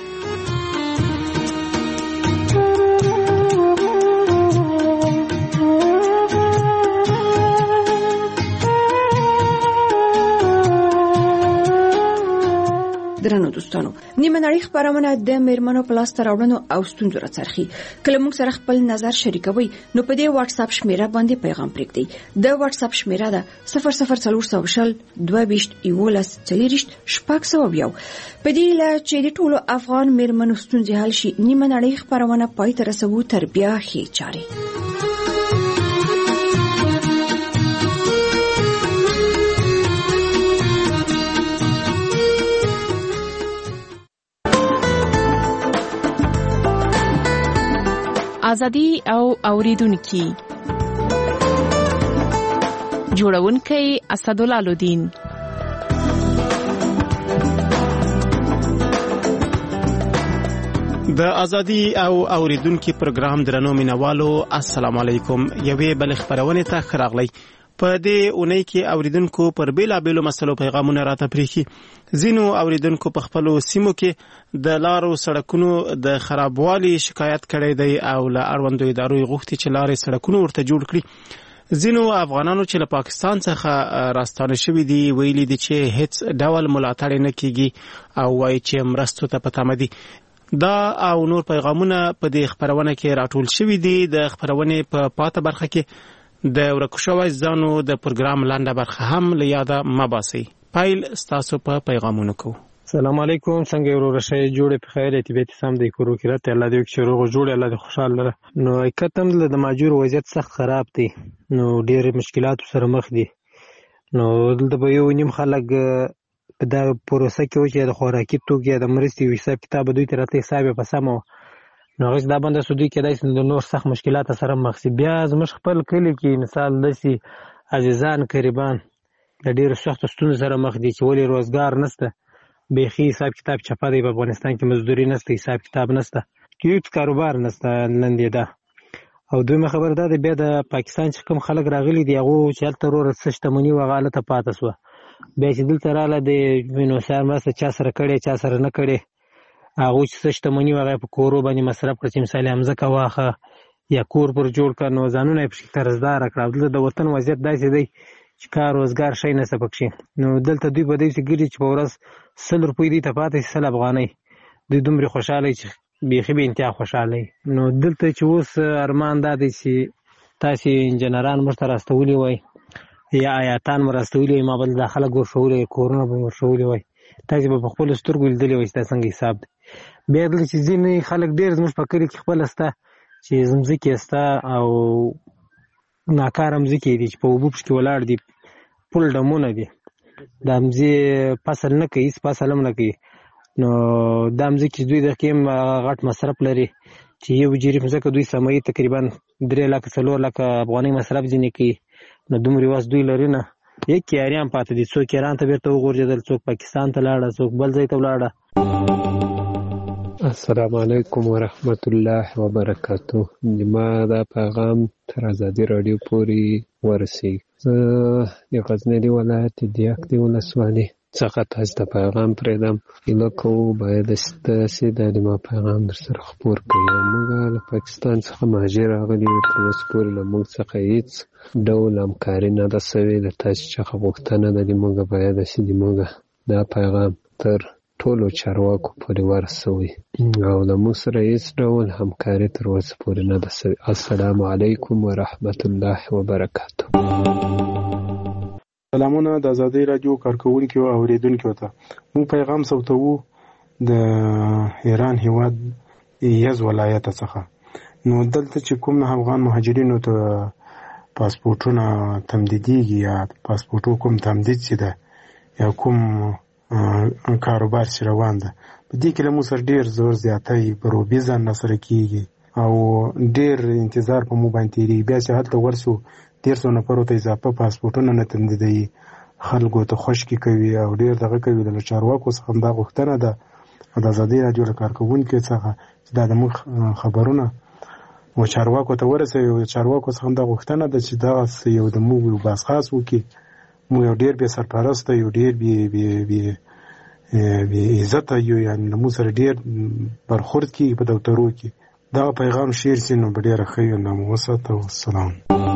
درنو دوستانو نیمه نړۍ خبرونه د میرمنو په لاس ته راوړنو او ستونزو راڅرخي. کله موږ سره خپل نظر شریکوي نو په دې واتس اپ شمیره باندې پیغام پرېږدئ. د واتس اپ شمیره ده 00420 22 11 40 600. په دې له چې د ټولو افغان میرمنو ستونزې حل شي نیمه نړۍ خبرونه پای ته رسوو تر بیا ښې چارې. ازادي او اوریدونکو جوړونکي اسدالله الدین. د ازادي او اوریدونکو پروګرام درنو مینوالو السلام علیکم. یوې بل خبرونه ته خراغلی. په دې اونۍ کې اوریدونکو پر بیلابېلو مسلو پیغامونه راته پریخي. ځینو اوریدونکو په خپلو سیمو کې د لارو سړکونو د خرابوالي شکایت کړی دی او له اړوندو ادارو غوښتي چې لارې سړکونه ورته جوړ کړي. ځینو افغانانو چې له پاکستان څخه راستانه شوي دي ویلي دي چې هیڅ ډول ملاتړ نه کیږي او وایي چې مرستو ته په تمه دي. دا او نور پیغامونه په دې خبرونه کې راټول شوي دي. د خبرونه په پاته برخه کې د ورکو شوی ځانو د پروګرام لاندې برخه هم له یاده مباسي. پایل ستاسو په پیغامونو کو. السلام علیکم. څنګه ورور شئ؟ جوړې په خیر طبيعت سم دی کورو کې راته الله دې چې روغ جوړ الله دې خوشاله لره. نو کتم د ماجور وضعیت سخت خراب دی. نو ډېر مشکلات سره مخ دي. نو دلته به یو نیم خلک په دا پروسه کې و چې د خوراکي توکو د مرستې حساب کتاب دوی ته راته حساب په سمو نو هغه دا باندې سودی کېدای شي د نور سخت مشکلات سره مخ شي. بیا زموږ خپل کلی کې مثال دسي عزیزان قریبان د ډېر سخت ستونزو سره مخ دي چې ولې روزګار نشته بيخي حساب کتاب چپه دی. په افغانستان کې مزدوري نشته حساب کتاب نشته هیڅ کاروبار نشته لندې ده. او دویمه خبر دا دی بیا د پاکستان چې کوم خلک راغلي دي هغه چې هلته ورور څه شتمني وغاله ته پاتې شوه بیا چې دلته رااله د وینو سر مرسته چا سره کړې چا سره نه کړې هغه چې څه شتمني وغه په کورو باندې مصرف کړ چې مثال همزکه واخه یا کور پر جوړ کړ نو ځانونه په شکل رزدار کړ. دلته د وطن وضعیت داسې دی چې کار روزګار شي نه سبق شي. نو دلته دوی په دې چې ګری چې په ورځ 100 روپۍ دي ته پاتې 100 افغانۍ دوی دومره خوشاله چې بیخي به انتها خوشاله. نو دلته چې اوس ارمان دا دی چې تاسو انجنيران مرته راستولي وای یا آیاتان مرستولي ما بل داخله ګورشولې کورونه به ورشولې وای تاسو په خپل سترګو لیدلې وای تاسو څنګه حساب دی. بیا دلته چې ځینې خلک ډېر زموږ په کلی کې خپل استه چې زمزکې استه او ناکاره مزکې دي چې په اوبو پشکې ولاړ دي پل ډمونه دي د مزې فصل نه کوي هېڅ فصل هم نه کوي. نو دا مزکې دوی د کې غټ مصرف لري چې یو جریب مځکه دوی سمایي تقریبا 3 لکه 4 لکه افغانۍ مصرف ځینې کوي. نو دومره واس دوی لري نه یک یاریان پاتې دي څوک ایران ته بیرته وغورځېدل څوک پاکستان ته لاړه څوک بل ځای ته ولاړه. السلام علیکم ورحمت الله وبرکاتو. ما دا پیغام تر ازادي رادیو پورې ورسېږي. زه د غزنی ولایت دیاک دی ولسوالۍ څخه تاسو ته پیغام پرېږدم. هیله کوو باید ستاسې د ما پیغام در سره خپور کړي. موږ له پاکستان څخه مهاجر راغلي یو، تر اوسه پورې له موږ څخه هېڅ ډول همکاري نه ده سوې. له تاسې څخه غوښتنه ده د موږ باید چې د موږ دا پیغام تر ټولو چارواکو پورې ورسوي او له موږ سره هېڅ ډول همکاري تر اوسه پورې نه ده سوې. السلام علیکم ورحمت الله وبرکاته. سلامونه د ازادۍ راډیو کارکوونکو او اوریدونکو ته. موږ پیغام ثبتوو د ایران هیواد یز ولایت څخه. نو دلته چې کوم افغان مهاجرینو ته پاسپورټونه تمدیدیږي یا پاسپورټو کوم تمدید چې ده یا کوم کاروبار چې روان ده، په دې کې له موږ سره ډېر زور زیاتی بروبي ځان سره کېږي او ډېر انتظار په موږ باندې تېرېږي. بیا چې هلته ورسو 150 نفرو ته اضافه پاسپورټونه نه تمدیدوي، خلکو ته خوشکې کوي او ډېر دغه کوي. د چارواکو څخه همدا غوښتنه ده د ازادۍ راډیو له کارکوونکو څخه چې دا د موږ خبرونه و چارواکو ته ورسوي. او د چارواکو څخه همدا غوښتنه ده چې دغسې یو د موږ یو باسخاص وکړي. موږ یو ډېر بې سرپرسته یو، ډېر بې عزته یو، یعنې له موږ سره ډېر برخورد کېږي په دفترو کې. دغه پیغام شیر سي نو به ډېره ښه وي. نو مو وساته. والسلام.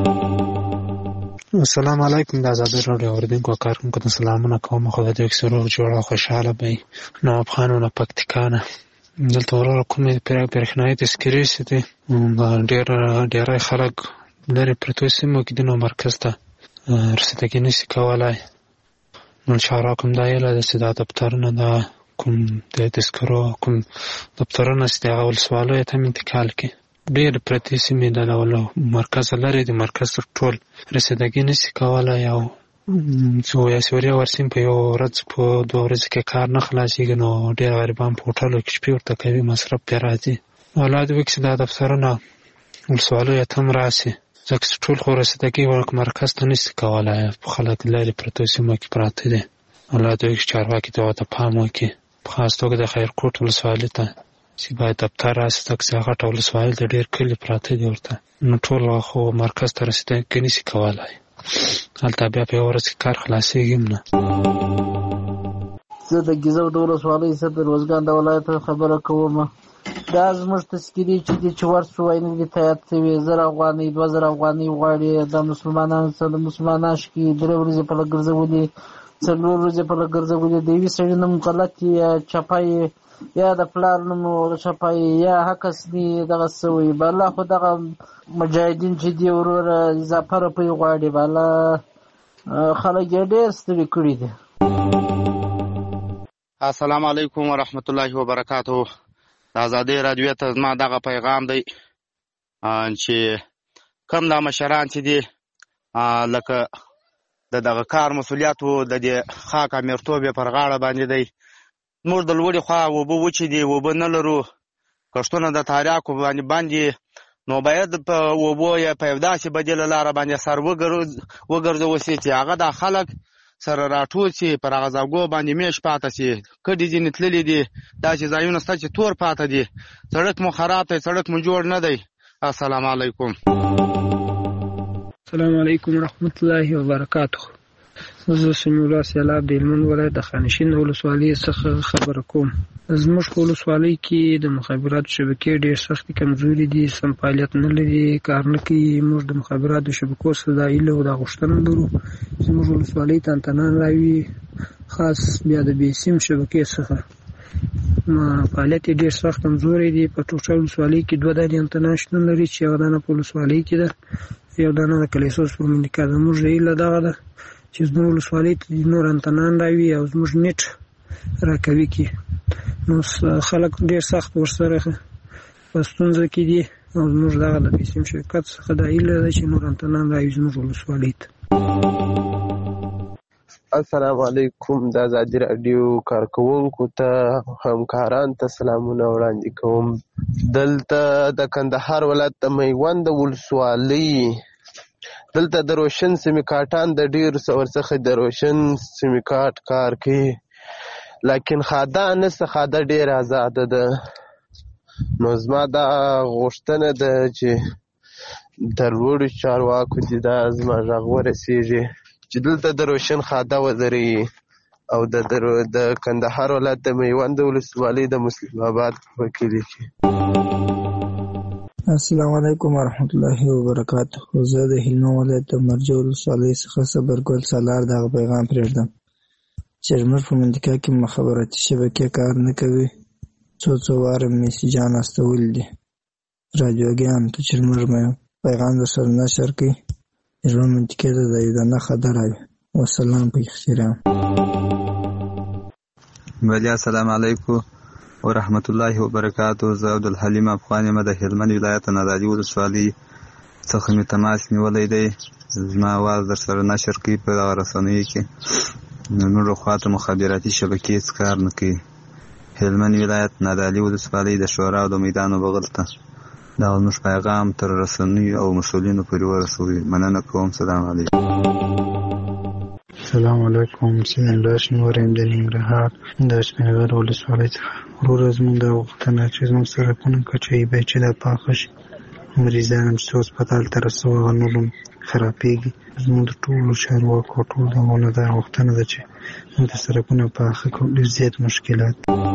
السلام علیکم. د ازادۍ راډیو اوریدونکو کارکوونکو ته سلامونه کوم. خدای دې اکثر روغ جوړ او خوشحاله وي. نو افغانو نه پکتیکا نه دلته ورور کومې برېښنایي تذکرې چې دي ډېری خلک لرې پرتو سیمو کې د نو مرکز ته رسیدګي نشي کولی. نو چارواکو همدا ویله ده چې دا دفترونه دا کوم د تذکرو کوم دفترونه چې د هغه ولسوالیو ته هم انتقال کړي. ډېر پرتې سیمې د مرکز لرې د مرکز تر ټول رسیدګي نشي کولی او یا سوریه ورسیم په یو ورځ په 2 ورځې کې کار نه خلاصېږي. نو ډېر غریبان په هوټلو کې شپې ورته کوي، مصرف پرې راځي. اولاد وکړي چې دا دفترونه ولسوالیو ته هم راسي، ځکه چې ټول خو رسیدګي مرکز ته نشي کولی. خلک لرې پرتو سیمو کې پراته دي. اولاد وکړي چې چارواکي ته ورته پام وکړي، په خاص توګه د خیرکوټ ولسوالۍ ته چې باید دفتر راسي، ځکه چې هغه غټه ولسوالۍ د ډېر کلي پراته دي ورته. نو ټول خو مرکز ته رسیدګي نشي کولی. هلته بیا په یو ورځ کې کار خلاصېږي هم نه. زه د ګیزو د ولسوالۍ څخه د روزګان د ولایت خبره کوم. دا زموږ تذکرې چې دي چې ورسو وینې دي تایید شوي 1000 افغانۍ 2000 افغانۍ غواړي. د مسلمانانو څخه د مسلمانان شکي 3 ورځې په لګرځولي 4 ورځې په لګرځولي. د یوې سړي نوم غلط یا چپای یا د پلار نوم چپای یا حکس دي دغه سوی بالا. خو دغه مجاهدین چې دي وروره اضافه روپۍ غواړي بالا. خلک یې ډېر ستړي کړي دي. السلام علیکم ورحمت الله وبرکاته. د ازادۍ راډیو ته زما دغه پیغام دی چې کوم دا مشران چې دي لکه د دغه کار مسؤلیتو د دې خاک امیرتوب یې پر غاړه باندې دی. موږ د لوړې خوا اوبه وچې دي، اوبه نه لرو، کښتونه د تاریاکو باندې نو باید په اوبو یا په یو داسې بدیله لاره باندې سر وګرځول شي چې هغه د خلک سره راټول شي، پر هغه ځایګو باندې میش پاته شي. کډې ځینې تللي دي، داسې ځایونه شته چې تور پاته دي. سړک مو خراب دی، سړک مو جوړ نه دی. السلام علیکم. السلام علیکم ورحمت الله وبرکاته. زه سمیع الله سیلاب د هلمند ولایت د خانشین ولسوالۍ څخه خبره کوم. زموږ په ولسوالۍ کې د مخابراتو شبکې ډېر سختې کمزوري دي، سم فعالیت نه لري، کار نه کوي. موږ د مخابراتو شبکو څخه دا هیله او دا غوښتنه لرو چې زموږ ولسوالۍ ته انتنان راوي، خاص بیا د بې سیم شبکې څخه فعالیت یې ډېر سخت کمزوری دی. په ټوټه ولسوالۍ کې 2 دانې انتنان شتون لري چې یوه دانه په ولسوالۍ کې ده، یو دانه د کلیسوس په منډیکا. زموږ هیله دغه ده چې زموږ ولسوالۍ ته نور انتنان راوي او زموږ نیټ راکوي کې. نو خلک ډېر سخت ورسره په ستونزه کې دي او زموږ دغه د پیسیم شرکت څخه دا هیله ده چې نور انتنان راوي زموږ ولسوالۍ ته. السلام علیکم. د ازادۍ راډیو کارکوونکو ته همکاران ته سلامونه وړاندې کوم. دلته د کندهار ولایت د میوند ولسوالۍ دلته د روشن سیمیکاټان د ډېرو څخه د روشن سیمیکاټ کار کوي، لیکن خاده نسته، خاده ډېره ازاده ده. نو زما دا غوښتنه ده چې د لوړو چارواکو چې دا زما غږ ورسېږي چې دلته د روشن خاده ودرېږي. او د کندهار ولایت د میوند ولسوالۍ د مسلم آباد په کلي کې. السلام علیکم ورحمت الله وبرکاته. زه د هلمند ولایت د مرجع ولسوالۍ څخه صبرګل سالار دغه پیغام پرېږدم چې زموږ په منطقه کې مخابراتي شبکې کار نه کوي. څو واره میسیجان استولي دي رادیوګانو ته چې زموږ پیغام درسره نشر کړي. زموږ منطقې ته د یوه نه خطر وي. والسلام په احترام. بله السلام علیکم ورحمت الله وبرکاته. زه عبدالحلیم افغان یم د هلمند ولایت نادعلي ولسوالۍ څخه مې تماس نیولی دی. زما اواز درسره نشر کړي په دغه رسنیو کې. نورو خواته مخابراتي شبکې هېڅ کار نه کوي. هلمند ولایت نادعلي ولسوالۍ د شورا او د میدان بغل ته دغه زموږ پیغام تر رسنیو او مسؤلینو پورې ورسوي. مننه کوم. سلام علیکم. السلام علیکم. سمیع شنوار یم د ننګرهار د شپنغر ولسوالۍ څخه. وروره زموږ دا غوښتنه چې زموږ سړکونه کچایي باید چې دا پاخه شي. مریضان هم چې هسپتال ته رسوي هغه نور هم خرابېږي. زموږ د ټولو چارواکو او ټولو دغونه دا غوښتنه ده چې موږ د سړکونه پاخه کړو. ډېر زیات مشکلات.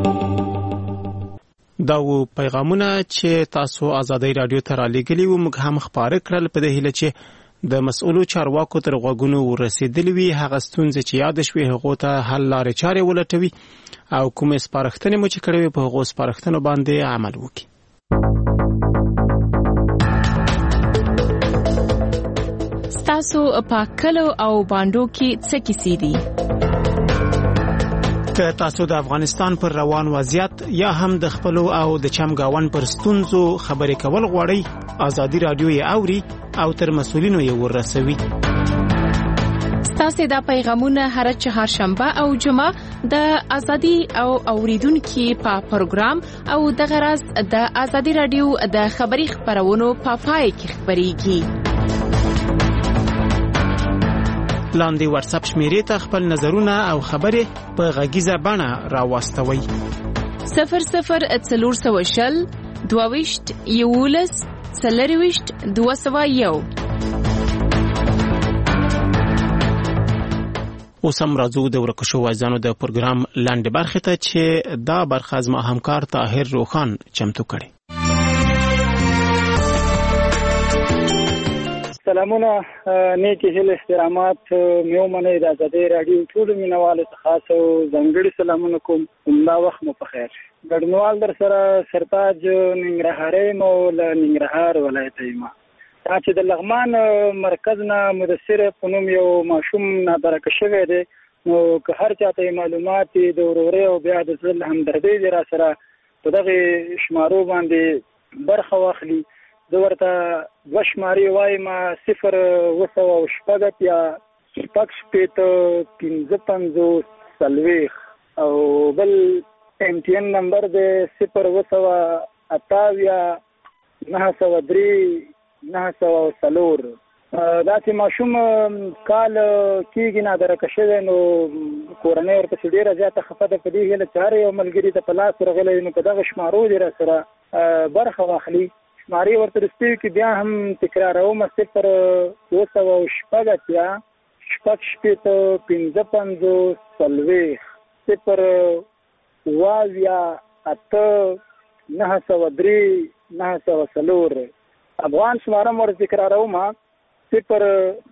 دا و پیغامونه چې تاسو آزادۍ رادیو ته رالیږلي وو. موږ هم خپاره کړل په دې هیله چې د مسؤلو چارواکو تر غوږونو ورسېدلې وي. هغه ستونزې چې یاد شوې هغو ته حل لارې چارې ولټوي او کومې سپارښتنې مو چې کړې وي په هغو سپارښتنو باندې عمل وکړي. ستاسو په کلو او باندو کې څه کیسې دي؟ که تاسو د افغانستان پر روان وضعیت یا هم د خپلو او د چمګاون پر ستونزو خبرې کول غواړئ، آزادي رادیو یې اوري او تر مسؤلینو یې ورسوي. ستاسو دا پیغامونه هر چهارشنبه او جمعه د آزادي او اوریدونکو په پروګرام او د غرض د آزادي رادیو د خبري خبرونو په پای کې خبريږي. لاندې واتس اپ شمیرې ته خپل نظرونه او خبرې په غږیزه بڼه راوستوي. 0040 22 11 40 201. اوس هم راځو د ورکو شو وایزانو د پروګرام لاندې برخه ته چې دا برخه زما همکار طاهر روخان چمتو کړي. سلامونه، نیکی هیله احترامات میو منې د آزادۍ رادیو ټول مینوالو ته خاص او ځانګړي سلامونه کوم. دا وخت مو په خیر. ګډنوال در سره سرتاج ننګرهاري مو له ننګرهار ولایت یم. دا چې د لغمان مرکز نه مدثر په نوم یو ماشوم نابرکه شوی دی، نو که هر چاته معلومات د وروري او بیا د زړه همدردي دی را سره په دغه شمارو باندې برخه واخلي. زه ورته دوه شمارې وایم: 0 یا 6 او بل MTN نمبر دی 0 دا چې ماشوم کال کېږي نادرکه شوی، نو کورنۍ ورپسې ډېره زیاته خفه ده. په دې هیله چې هر یو ملګري ته په لاس ورغلی نو په دغه شمارو دې را سره برخه واخلي. شمارې ورته رسېږي کې بیا هم تکراروم: 0 افغان شمارم ور تکراروم: 0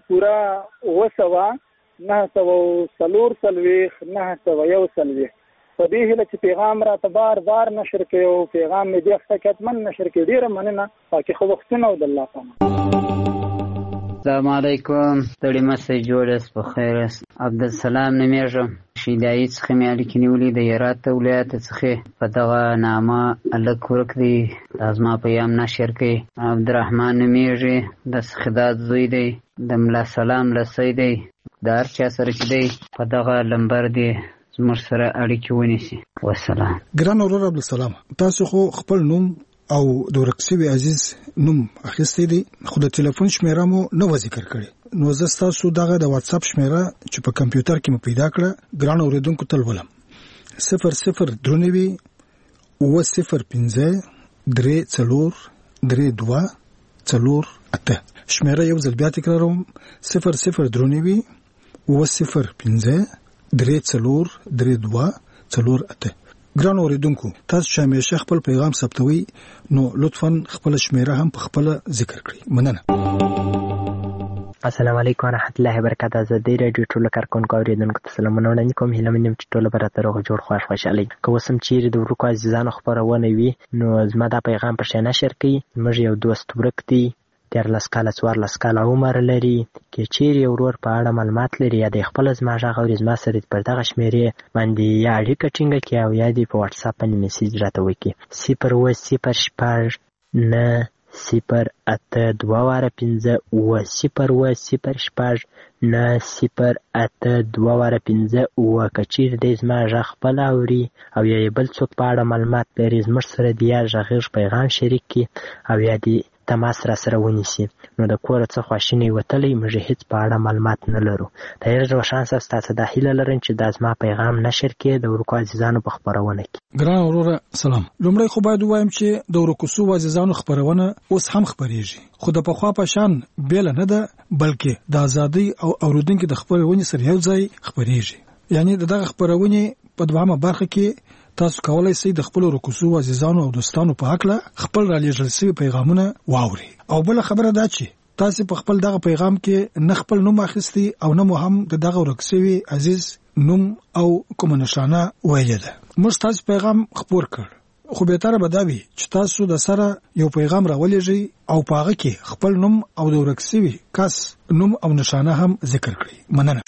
په دې هیله چې پیغام را ته بار نشر کړي او پیغام مې دې حقیقتمن نشر کړي. ډیره مننه. پاکي خو وختونه او د الله پامان. السلام علیکم. ستړي مسئ جوړس په خیر. عبدالسلام نمیږم. شیدایی څخه مې اړیکې نیولې د هرات ولایت څخه. په دغه نامه الک ورک دی لازمه پیام نشر کړي. عبدالرحمن نمیږي د سخدات زوی دی، د ملا سلام لسی دی، د هر چا سره چې دی په دغه لمبر دی زموږ سره اړیکې ونیسي. والسلام. ګران اورور عبدالسلام، تاسو خو خپل نوم او د ورکسوي عزیز نوم اخیستی دی، خو د ټلیفون شمیره مو نه و ذکر کړي. نو زه ستاسو دغه د واتس اپ شمیره چې په کمپیوټر کې مو پیدا کړه ګران اوریدونکو ته ولولم: 00 905 34 32 48. شمیره یو ځل بیا تکراروم: 00 905 3432 ګران اوریدونکو تاسو چې همیشه خپل پیغام ثبتوي نو لطفاً خپل شمیره هم په خپل ذکر کړئ. مننه. السلام علیکم ورحمۃ اللہ وبرکاتہ. زه د ریډیو ټولو کارکونکو اوریدونکو ته سلامونه وړاندې کوم. هیله مند یم چې ټول به راته روغ جوړ خوشحالي. که اوس هم چیرې د ورکو عزیزانو خپرونه وي نو زما دا پیغام په شی نشر کړئ. زموږ یو دوست ورک دی 13 کاله 14 کاله عمر لري. که چیرې ورور په اړه معلومات لري یا د خپل زما غږ اوري زما سره پر دغه شمیرې باندې یا اړیکه ټینګه کړي او یا دې په واتس اپ باندې میسیج راته وکړي 08085 که چیرې دې زما غږ خپل اوري او یا بل څوک په اړه معلومات لري زموږ سره د یا غږیز پیغام شریک کړي او یا دې تماس را سره ونیسي. نو د کور څخه خواشینی وتلی موږ هیڅ په اړه معلومات نه لرو. ډېر روښانه تاسو د هیله لرم چې دا زما پیغام نشر کړي د ورکو عزیزانو په خبرونه کې. ګران وروره سلام. لومړی خو باید وایم چې د ورکو عزیزانو خبرونه اوس هم خبرېږي خو د پخوا په شان بیل نه ده بلکې د ازادي او اوریدونکو د خبرونه سره یو ځای خبرېږي. یعنی دغه خبرونه په دوامه برخه کې تاسو کولای شئ د خپل رکوسو عزیزانو او دوستانو په حق له خپل را لېږل شوی پیغامونه واوري. او بل خبره دا چې تاسو په خپل دغه پیغام کې نه خپل نوم اخیستي او نه مو هم دغه ورکسوي عزیز نوم او کوم نشانه ویل ده. موږ تاسو پیغام خبر کړ خو به تر بداوي چې تاسو د سره یو پیغام راولېږي او پاغه کې خپل نوم او د ورکسوي کس نوم او نشانه هم ذکر کړئ. مننه.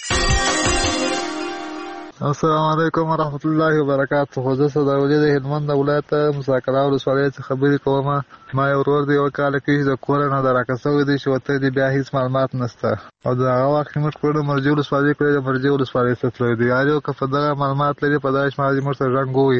السلام علیکم ورحمۃ اللہ وبرکاتہ. زه صداولي د هلمند ولایت مساکره ولسوالۍ څخه خبرې کوم. ما یو ورور دی یو کال کې د کور نه راکسوي دی چې وته دی بیا هیڅ معلومات نشته او دا هغه وخت موږ کور د مرجو ولسوالۍ کړی د مرجو ولسوالۍ څخه تللی دی. یو که په دغه معلومات لري په داش ما دې موږ سره رنګ وي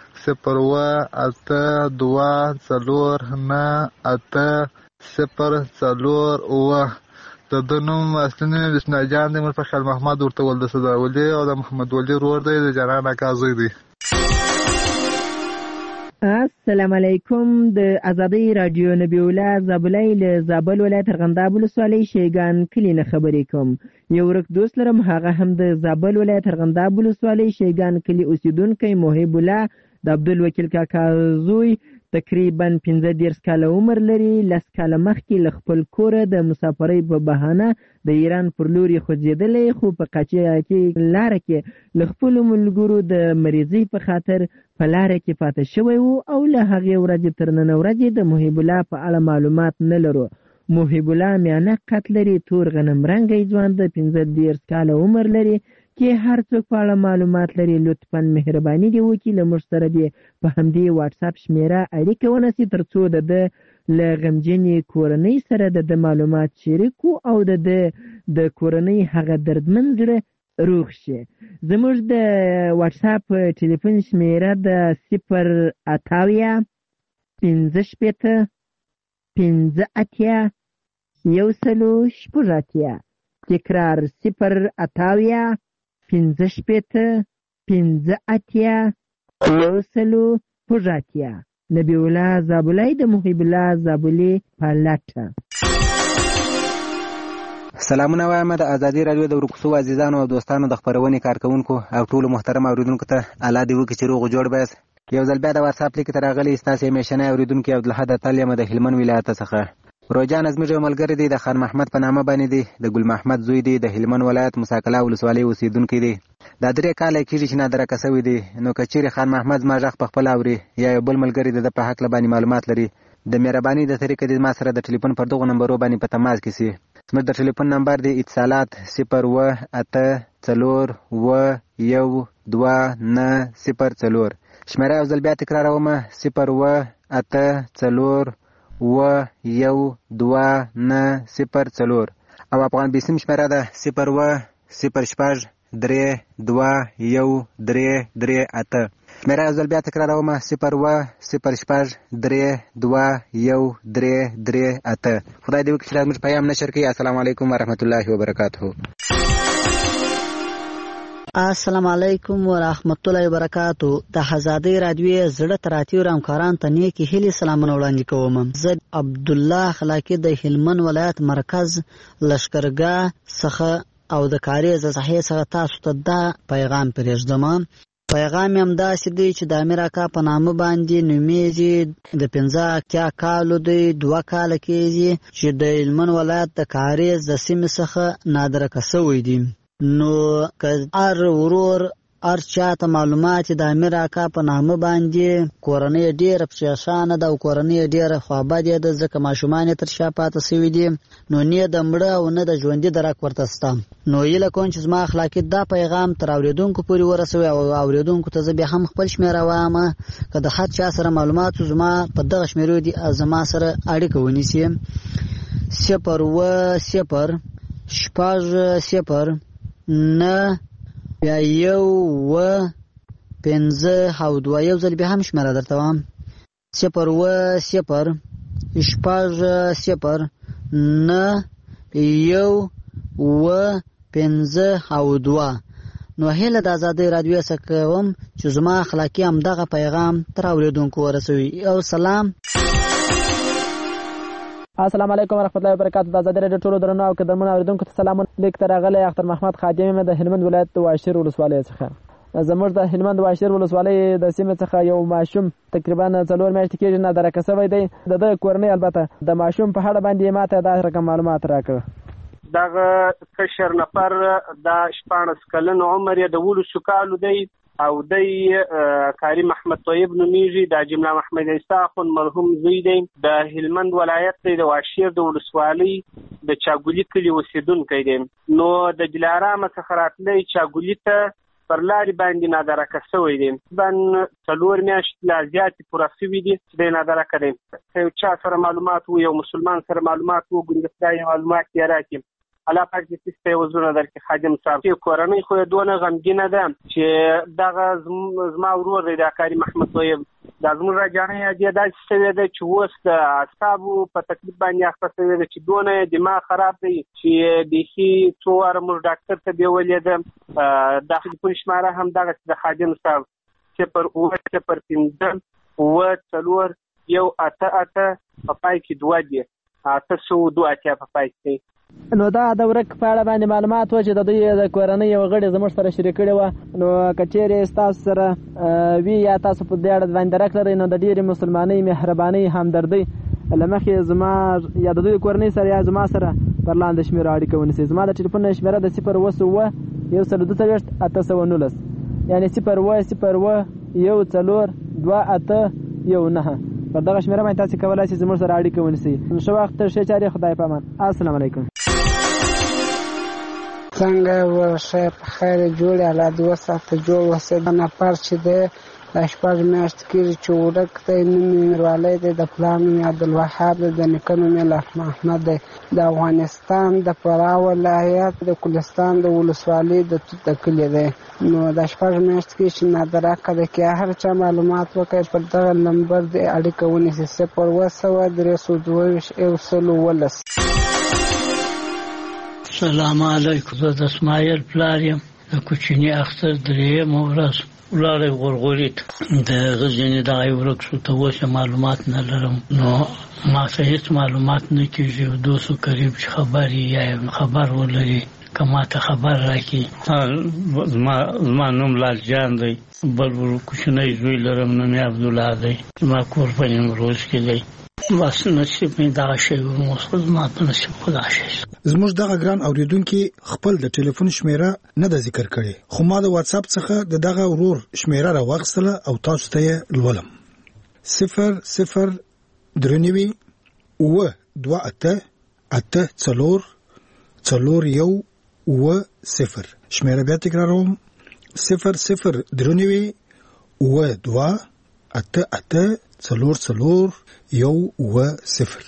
082209804 د دنوم اصلي بسم جان د مفخر محمد ورته ول د صداولي او د محمد ولی ورور دی د جنان اکازوی دی. السلام علیکم. د ازادي رادیو نبی الله زابلای له زابل ولایت ارغنداب ولسوالۍ شیګان کلی نه خبرې کوم. یو ورک دوست لرم هغه هم د زابل ولایت ارغنداب ولسوالۍ شیګان کلی اوسیدونکو محب الله د عبدالوکیل کاکا زوی تقریبا 15 کاله عمر لري. 10 کاله مخکې ل خپل کور د مسافرۍ په بهانه د ایران پر لوري خوځېدلې خو په قاچاق کې لار کې ل خپل ملګرو د مریضۍ په خاطر په لار کې پاتې شوی وو او له هغه ورځې تر نن ورځې د محب الله په اړه معلومات نه لرو. محب الله میانه قد لري تور غنم رنګي ځوان د 15 کاله عمر لري. کې هر څوک په اړه معلومات لري لطفاً مهرباني دی وکړئ له موږ سره دی په همدې واتس اپ شمیره اړیکه ونیسئ ترڅو د له غمجنې کورنۍ سره د معلومات شریکو او د کورنۍ هغه دردمن زړه روغ شي. زموږ د واتس اپ ټلیفون شمیره د 080 15 15 108 تکرار 080 15 15 108 نبی الله زابلای د محب الله زابلی پالاټه. سلامونه وایم د ازادي رادیو د ورکوسو عزیزانو او دوستانو د خبرونې کارکونکو او ټولو محترم اوریدونکو ته الله دې وکړي چې روغ جوړ بس. یو ځل بیا د واتس اپ لیک ته راغلی ستاسو میشنه اوریدونکو عبدالحد تعالی د هلمند ولایت څخه. روجان ازمیر ملګری دی د خان محمد په نامه باندې دی د ګل محمد زوی دی د هلمند ولایت مساکله ولسوالۍ اوسیدونکی دی. دا 3 کاله کېږي چې نادره کسوي دی. نو کچېرې خان محمد ما ژغ په خپل اوري یا یو بل ملګری د په حق باندې معلومات لري د مهرباني د طریقې د ما سره د ټلیفون پر دغه نمبر باندې په تماس کې سي. زموږ د ټلیفون نمبر دی اتصالات 018412904 شمیره او ځل بیا تکراروم 018412904 او افغان بیسیم شمیره ده 010632138 شمیره او ځل بیا تکراروم 010632138. خدای دې وکړي چې موږ پیغام نشر کړي. السلام علیکم ورحمت الله وبرکاته. السلام علیکم ورحمت الله وبرکاتو. د آزادی رادیو زړه تراتیو همکاران ته نیکی هیلې سلامونه وړاندې کوم. زه عبد الله خلاقی د هلمند ولایت مرکز لشکرګاه څخه او د کاریز د صحې څخه تاسو ته دا پیغام پرېږدم. پیغام هم داسې دی چې د امیر اکا په نامه باندې نومیږي. د 15 کالو دی 2 کاله کېږي چې د هلمند ولایت د کاریز د سیمې څخه نادرکه شوی دی. نو که هر ورور هر چاته معلومات د امیر اکا په نامه باندې کورنۍ ډېره پریشانه ده او کورنۍ ډېره خوابدې ده، ځکه ماشومان یې تر شا پاته سوي دي. نو نه د مړه او نه د ژوندي درک ورته شته. نو هیله کوم چې زما اخلاقي دا پیغام تر اورېدونکو پورې ورسوي او اورېدونکو ته زه بیا هم خپل شمېره وایم که د هر چا سره معلومات زما په دغه شمېرو دي زما سره اړیکه ونیسي. 0 بیا 1 5 او 2 یو ځل بیا هم شمېره درته وایم 0 0 0 9 1 5 او 2. نو هیله د آزادۍ رادیو څخه کوم چې زما اخلاقي همدغه پیغام تر اورېدونکو ورسوي. او سلام. السلام علیکم ورحمت الله وبرکاتہ. د آزادۍ رادیو ټولو درنو او قدرمنو اورېدونکو ته سلام. لیک ته راغلی اختر محمد خادم د هلمند ولایت د واشیر ولسوالۍ څخه. زموږ د هلمند واشیر ولسوالۍ د سیمې څخه یو ماشوم تقریبا 4 میاشتې کېږي نادرکه شوی دی. د کورنۍ البته د ماشوم په اړه باندې ماته دا رقم معلومات راکړه. دغه کشر نفر د 14 کلن عمر یې د 12 کالو دی او د کاری محمد طیب نومیږي. د جمله محمد عیسی خون مرحوم زوی دی. د هلمند ولایت د واشیر د ولسوالۍ د چاګولی کلی اوسیدونکی دی. نو د دلارام څخه راتلی چاګولی ته پر لارې باندې نادرکه شوی دی. تقریبا 4 میاشتې لا زیاتې پوره شوي دي چې دی نادرکه دی. یو چا سره معلومات و، یو مسلمان سره معلومات و، ګوندې خدای معلومات یې راکړي. الله پاک دې سپه وزرونه درکړي. خادم صاحب کورنۍ خو دونه غمګینه ده چې دغه زما ورور دی د کاری محمد طیب دا زموږ راجانۍ دې داسې شوې ده چې اوس د اعصابو په تکلیف باندې اخته شوې ده چې دونه دماغ خراب دی چې بیخي څو واره موږ ډاکټر ته بیولې ده. داخلي پولیس شماره هم دغه د خادم صاحب 0 4 1 په پای کې 2 دي 802 په پای کې. نو دا د ورک په اړه باندې معلومات و چې د دوی د کورنۍ یو غړي زموږ سره شریک کړي و. نو کچېرې تاسو سره وی یا تاسو په دې اړه باندې درک لرئ نو د ډېرې مسلمانۍ مهربانۍ همدردۍ لمخې زما یا د دوی کورنۍ سره یا زما سره پر لاندې شمېره اړیکه ونیسئ. زما د ټلیفون شمېره د 0 1 819 یعنې 0 1 4 2 8 1 په دغه شمېره باندې تاسو کولای شئ زموږ سره اړیکه ونیسئ. ښه وخت ښه چارې خدای پامان. السلام علیکم. څنګه ورشه په خیر جوړ الله دې وساته جوړ وسه د نفر چې ده د 14 میاشتې کېږي چې ورک دی. نوم یې میروالی دی، د پلار نوم یې عبدالوهاب دی، د نیکه نوم یې محمد دی. د افغانستان د فراه ولایت د کلستان د ولسوالۍ د توت کلي دی. نو د 14 میاشتې کېږي چې نادرکه دی. که هر چا معلومات وکړي پر دغه نمبر دې اړیکه ونیسي 0 سلام علیکم. زه د اسماعیل پلار یم. د کوچني اختر 3 ورځ ولاړې غورغوري ته د غزني دغه ورک شو ته اوس معلومات نه لرم. نو ما څه هیڅ معلومات نه کېږي. دوستو قریب چې خبرې یا خبر ولري که ما ته خبر راکړي. زما نوم لال جان دی. بل کوچنی زوی لرم نوم یې عبدالله دی. زما کور په نیمروز کې دی. بس نصیب مې دغه شی وموس زما په نصیب خدا شي. زموږ دغه ګران اوریدونکو خپل د ټلیفون شمیره نه د ذکر کړي، خو ما د واتس اپ څخه دغه ورور شمیره راوغستله او تاسو ته لولم. 00 درنوي و 28 4 4 1 0 شمیره بیا تکراروم 00 درنوي و 28 4 4 0.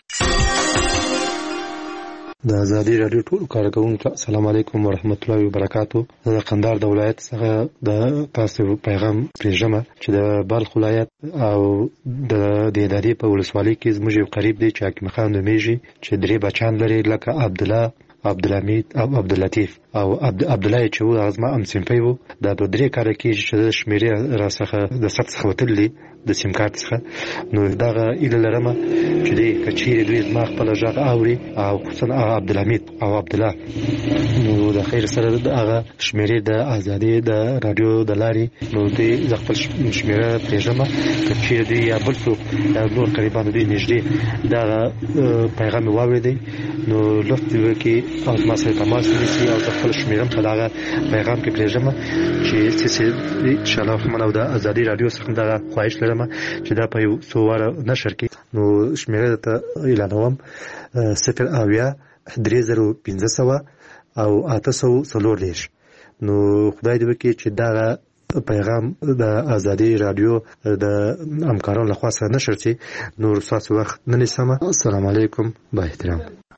د آزادۍ رادیو ټول کارکونکو السلام علیکم ورحمت الله وبرکاتو. د قندهار د ولایت څخه د تاسو پیغام پېژنم چې د بلخ ولایت او د ادارې په ولسوالۍ کې زموږ یو قریب دی چې حکیم خان نومیږي چې 3 بچان لري لکه عبدالله، عبدالحمید او عبداللطیف او عبدالله چې و ازما ام سیمپي وو. دا 2 کال کې چې د شمیرې را څخه د سخت څخه وتلې د سیم کارت څخه. نو دغه ایله لرم چې دې کچېرې دوی زما خپل غږ اوري او خصوصا عبدالحمید او عبدالله نو د خیر سره هغه شمیرې د ازادي د رادیو د لارې نو دې ز خپل شمیره پېژنم کچېرې دوی یا بل څوک یا نور قریبان دوی نږدې دغه پیغام واورېدی نو لوست وکي او ما سره تماس ونیسي او خپل شمیرم په دغه پیغام کې پېژنم چې ان شاء الله منو د ازادي رادیو څخه دغه خواهش لرم چې دا په یو څو واره نشر کې نو شمیره ته اعلانوم 0 او 804 نو خدای دې وکړي چې دا پیغام د ازادي رادیو د همکارانو لخوا سره نشر شي. نور تاسو وخت نه نیسم. السلام علیکم با احترام.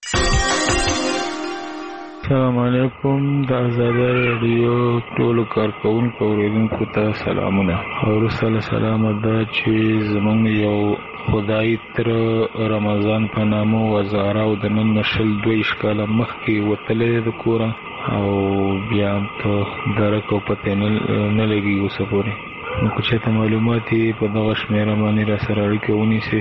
السلام علیکم د ازادي رادیو ټول کارکونکو اوریدونکو ته سلامونه. او رسول سلام ده چې زمونږ یو خدای تر رمضان په نامو وزاره او د نن نشل 2 کاله مخکې وتلې د کورا او بیا ته درکو پته نه لګي اوس پورې. نو که چېرته معلومات په دغه شمیره باندې را سره اړیکه ونیسئ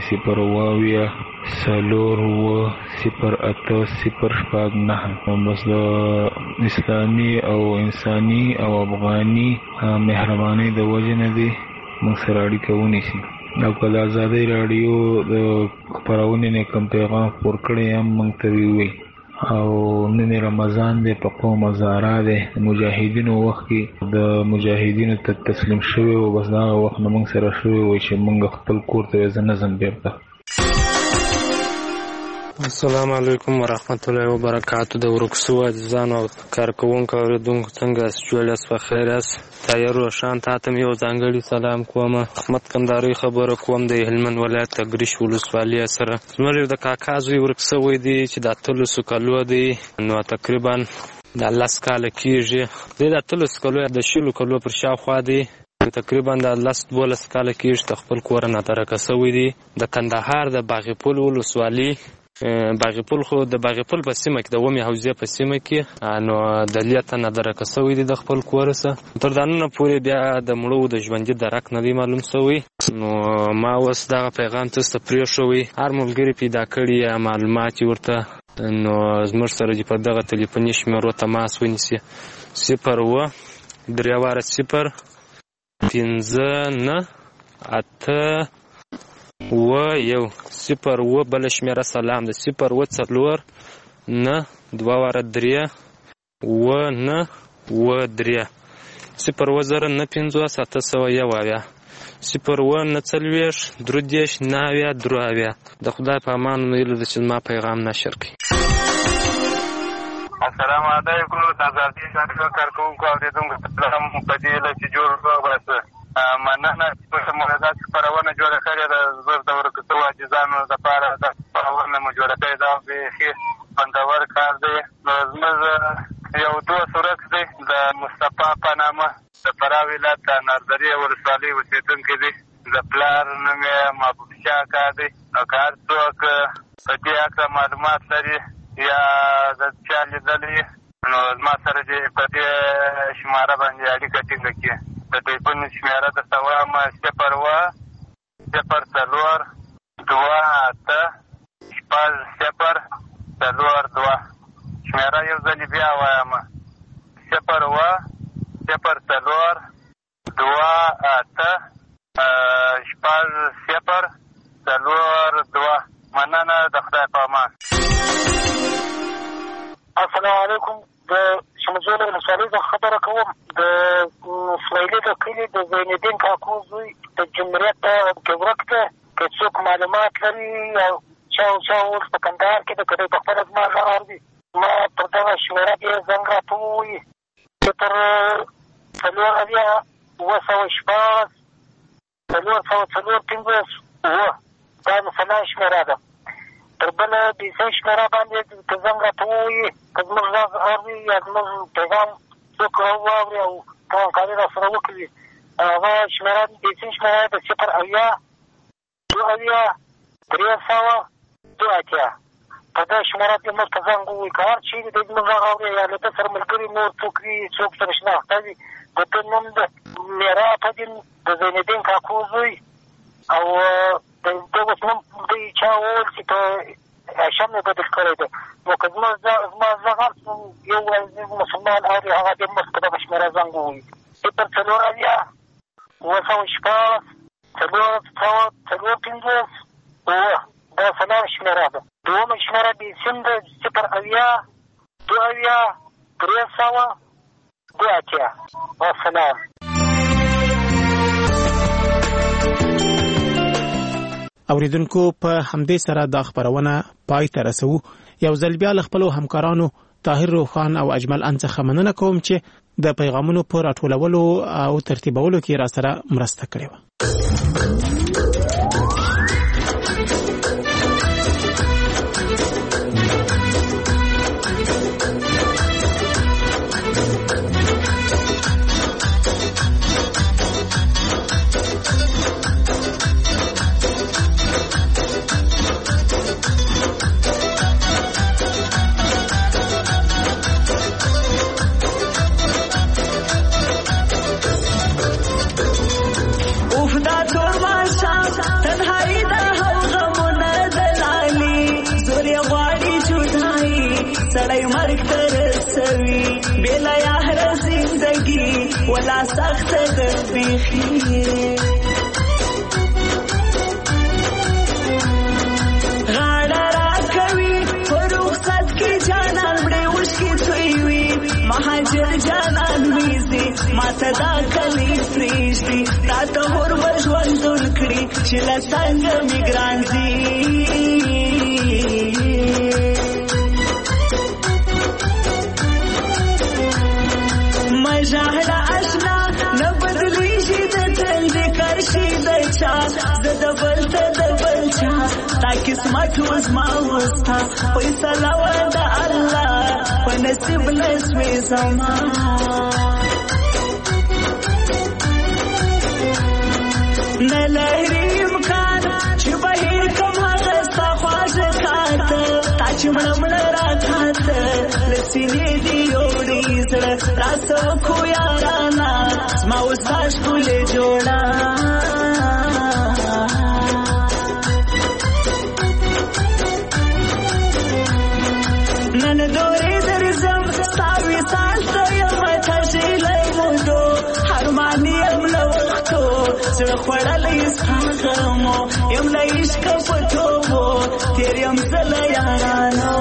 0 بس د اسلامي او انساني او افغاني مهرباني د وجې نه دی موږ سره اړیکه ونیسي. او که د ازادۍ راډیو د خپرونې نه کوم پیغام خپور کړی هم موږ ته ووایي. او نن رمضان دی په قوم هزاره دی مجاهدینو وخت کې د مجاهدینو ته تسلیم شوی او بس دا وخت نه موږ سره شوی وای چې موږ خپل کور ته ځنځم بیرته. السلام علیکم ورحمت الله وبرکاتہ. د ورکسو عزیزانو او کارکونکو اوریدونکو څنګه جوړاس په خیر است. تایر روشان تاتم یو ځانګړي سلام کوم. احمد کندهاري خبره کوم د هلمند ولایت تګریش ولسوالۍ سره. زموږ د کاکا زوی ورکسو دی چې د 3 کالو دی نو تقریبا د 10 کال کېږي. د 3 کالو د 10 کالو پر شاوخوا دی تقریبا د 12 کال کېږي خپل کور نه ترکسوي دی د کندهار د باغپول ولسوالۍ. باغپول خو د باغپول په سیمه کې د ومه حوزه په سیمه کې نو د لیته نه درکسوي دي د خپل کورسه تر دانونه پورې بیا د مړو د ژوندۍ درک نه دی معلوم شوی. نو ما اوس دا پیغام تاسو ته پریښوي هر ملګری پیدا کړی معلومات ورته نو زموږ سره په دغه ټلیفوني شمیرو تماس ونیسي 0 3 0 1 0 بل شمیره سلام د 0 4 9 2 3 9 3 0 9 5 701 0 9 3 9 د خدای په امان ویلو د چې ما پیغام نشر کړي. السلام علیکم د ازادي رادیو کارکونکو اوریدونکو سلام په دې چې جوړ وګرځه مننه چې مرادات خبرونه جوړه کړې ده. زه د ورکسو عزیزانو لپاره د خبرونه مو جوړه کړې ده به خوندور کار دی. زموږ یو دوست ورک دی د مصطفی په نامه د فراه ولایت د نردري ولسوالۍ اوسېدونکی دی. د پلار نوم یې محبوب شاه کار دی. او که هر څوک په دې هکله معلومات لري یا د چا لیدلي نو زما سره دې په دې شماره باندې اړیکه ټینګه کړي. د ټلیفون شمیره درته وایم 0 4 2 8 0 4 شمیره یو ځلې بیا وایم 0 4 2 8 0 4 مننه د خدای په امان. السلام علیکم. د شمجول ولسوالۍ څخه خبره کوم. د اسماعیلي د کلي د زینالدین کاکو زوی د جمهوریت کې ورک دی. که څوک معلومات لري او چا اوس په کندهار کې د کدی په خپله زما غږ اوري ما پر دغه شمیره کې زنګ راته ووایي 0 دا مثلا شمیره ده. تر بله بیسۍ شمیره باندې که زنګ راته ووایي که زموږ غږ اوري یا زموږ پیغام څوک واوري او همکاري را سره وکړي هغه شمیره بیسۍ شمیره د 0 2 3 2 په دې شمیره کې موږ ته زنګ ووایي که هر چیرې د زموږ غږ اوري یا له ده سره ملګري نور څوک وي څوک سره شناخته وي د ده نوم د میرا په دین د زینالدین کاکو زوی او د اوس نوم دوی چا وویل چې په هاشم یې بدل کړی دی. نو که زما زه هم یو مسلمان اوري هغه دې مخ په دغه شمېره زنګ ووایي 040 914 450 دا سلام شمېره ده. دومه شمېره د سیم ده 080 2 300 2 والسلام. اوریدونکو په همدې سره دا خبرونه پای ته رسو. یو ځل بیا له خپلو همکارانو طاهر روخان او اجمل څخه مننه کوم چې د پیغامونو په راټولولو او ترتیبولو کې را سره مرسته کړې وه. ولا سخت دبیخی غاړه راکوي فرخصت کې جانان مړې وشکې تویوي مهاجر جانان ویزي ماته دا کلی پرېږدي تا ته هور به ژوندون کړي چې له څنګه مې ګران ځي مجاهده اشنا نه بدلیږي د تل ذکر شي د چا زه د بل ته د بل چا تا قسمت وزما وستا فیصله وه د الله په نصیب نسوې زما نه لري امکان چې بهیر کم هغه ستا خواږه کاته تا چې مړه مړه راکاته له سینې دې یوړې زړه راسه وکړو یارانا زما اوس تا ښکلې جوړه نن دورې درځم ستا وصال ته یمه تږلې مودو حرمان یم له وختو زړه خوړلی ستا غمو یم له عشقه په توبو تېر یم زه له یارانو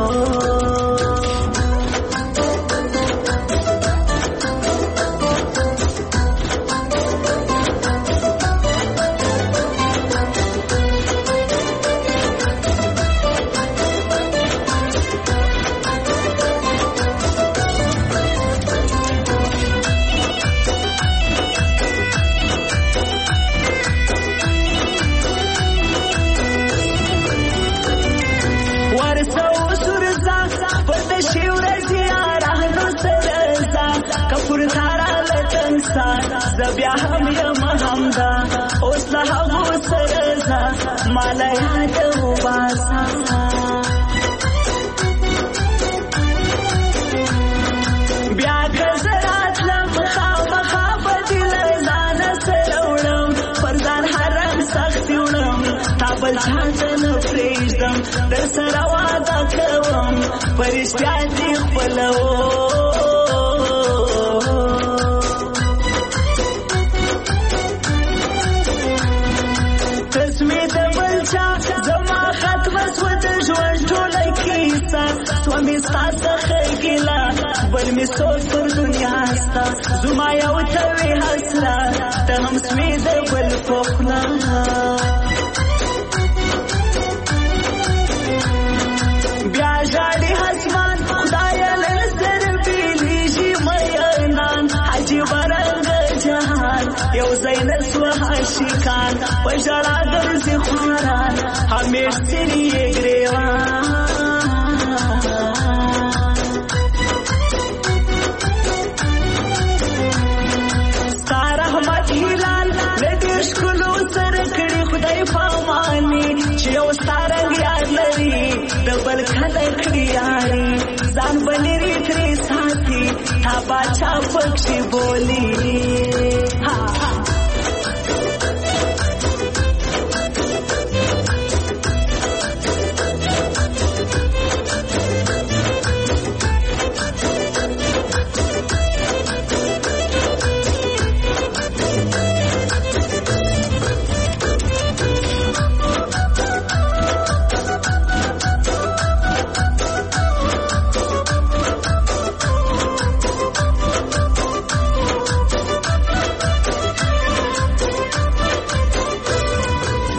بیا هم یم همدا اوس له هغو سره ځه ماله یاده وباسه بیا که زه راتلم خامخا به دې له ځانه سره وړم پر ځان حرم سختي وړم تا بل چا ته نه پرېږدم در سره واده کوم په رښتیا دې خپلوم زما ختمه سوه د ژوند ټوله کیسه سوه مې ستا څخه ګیله بل مې سوچ پر دنیا ستا زما یو ته وې حسرت ته هم سوې د بل په خوله بیا ژاړي اسمان خدایه له سره بېلېږي مینان عجیبه رنګه جهان یو ځای نه سوه عاشقان په ژړا ګرځي خواران همیش ځینې یې ګرېوان ستا رحمت هلال له ډېر ښکلو سره کړي خدای پاماني چې یو ستا رنګ یاد لري د بل کله کړي یاري ځان به لرې ترې ساتي تا باچا پکښې بولي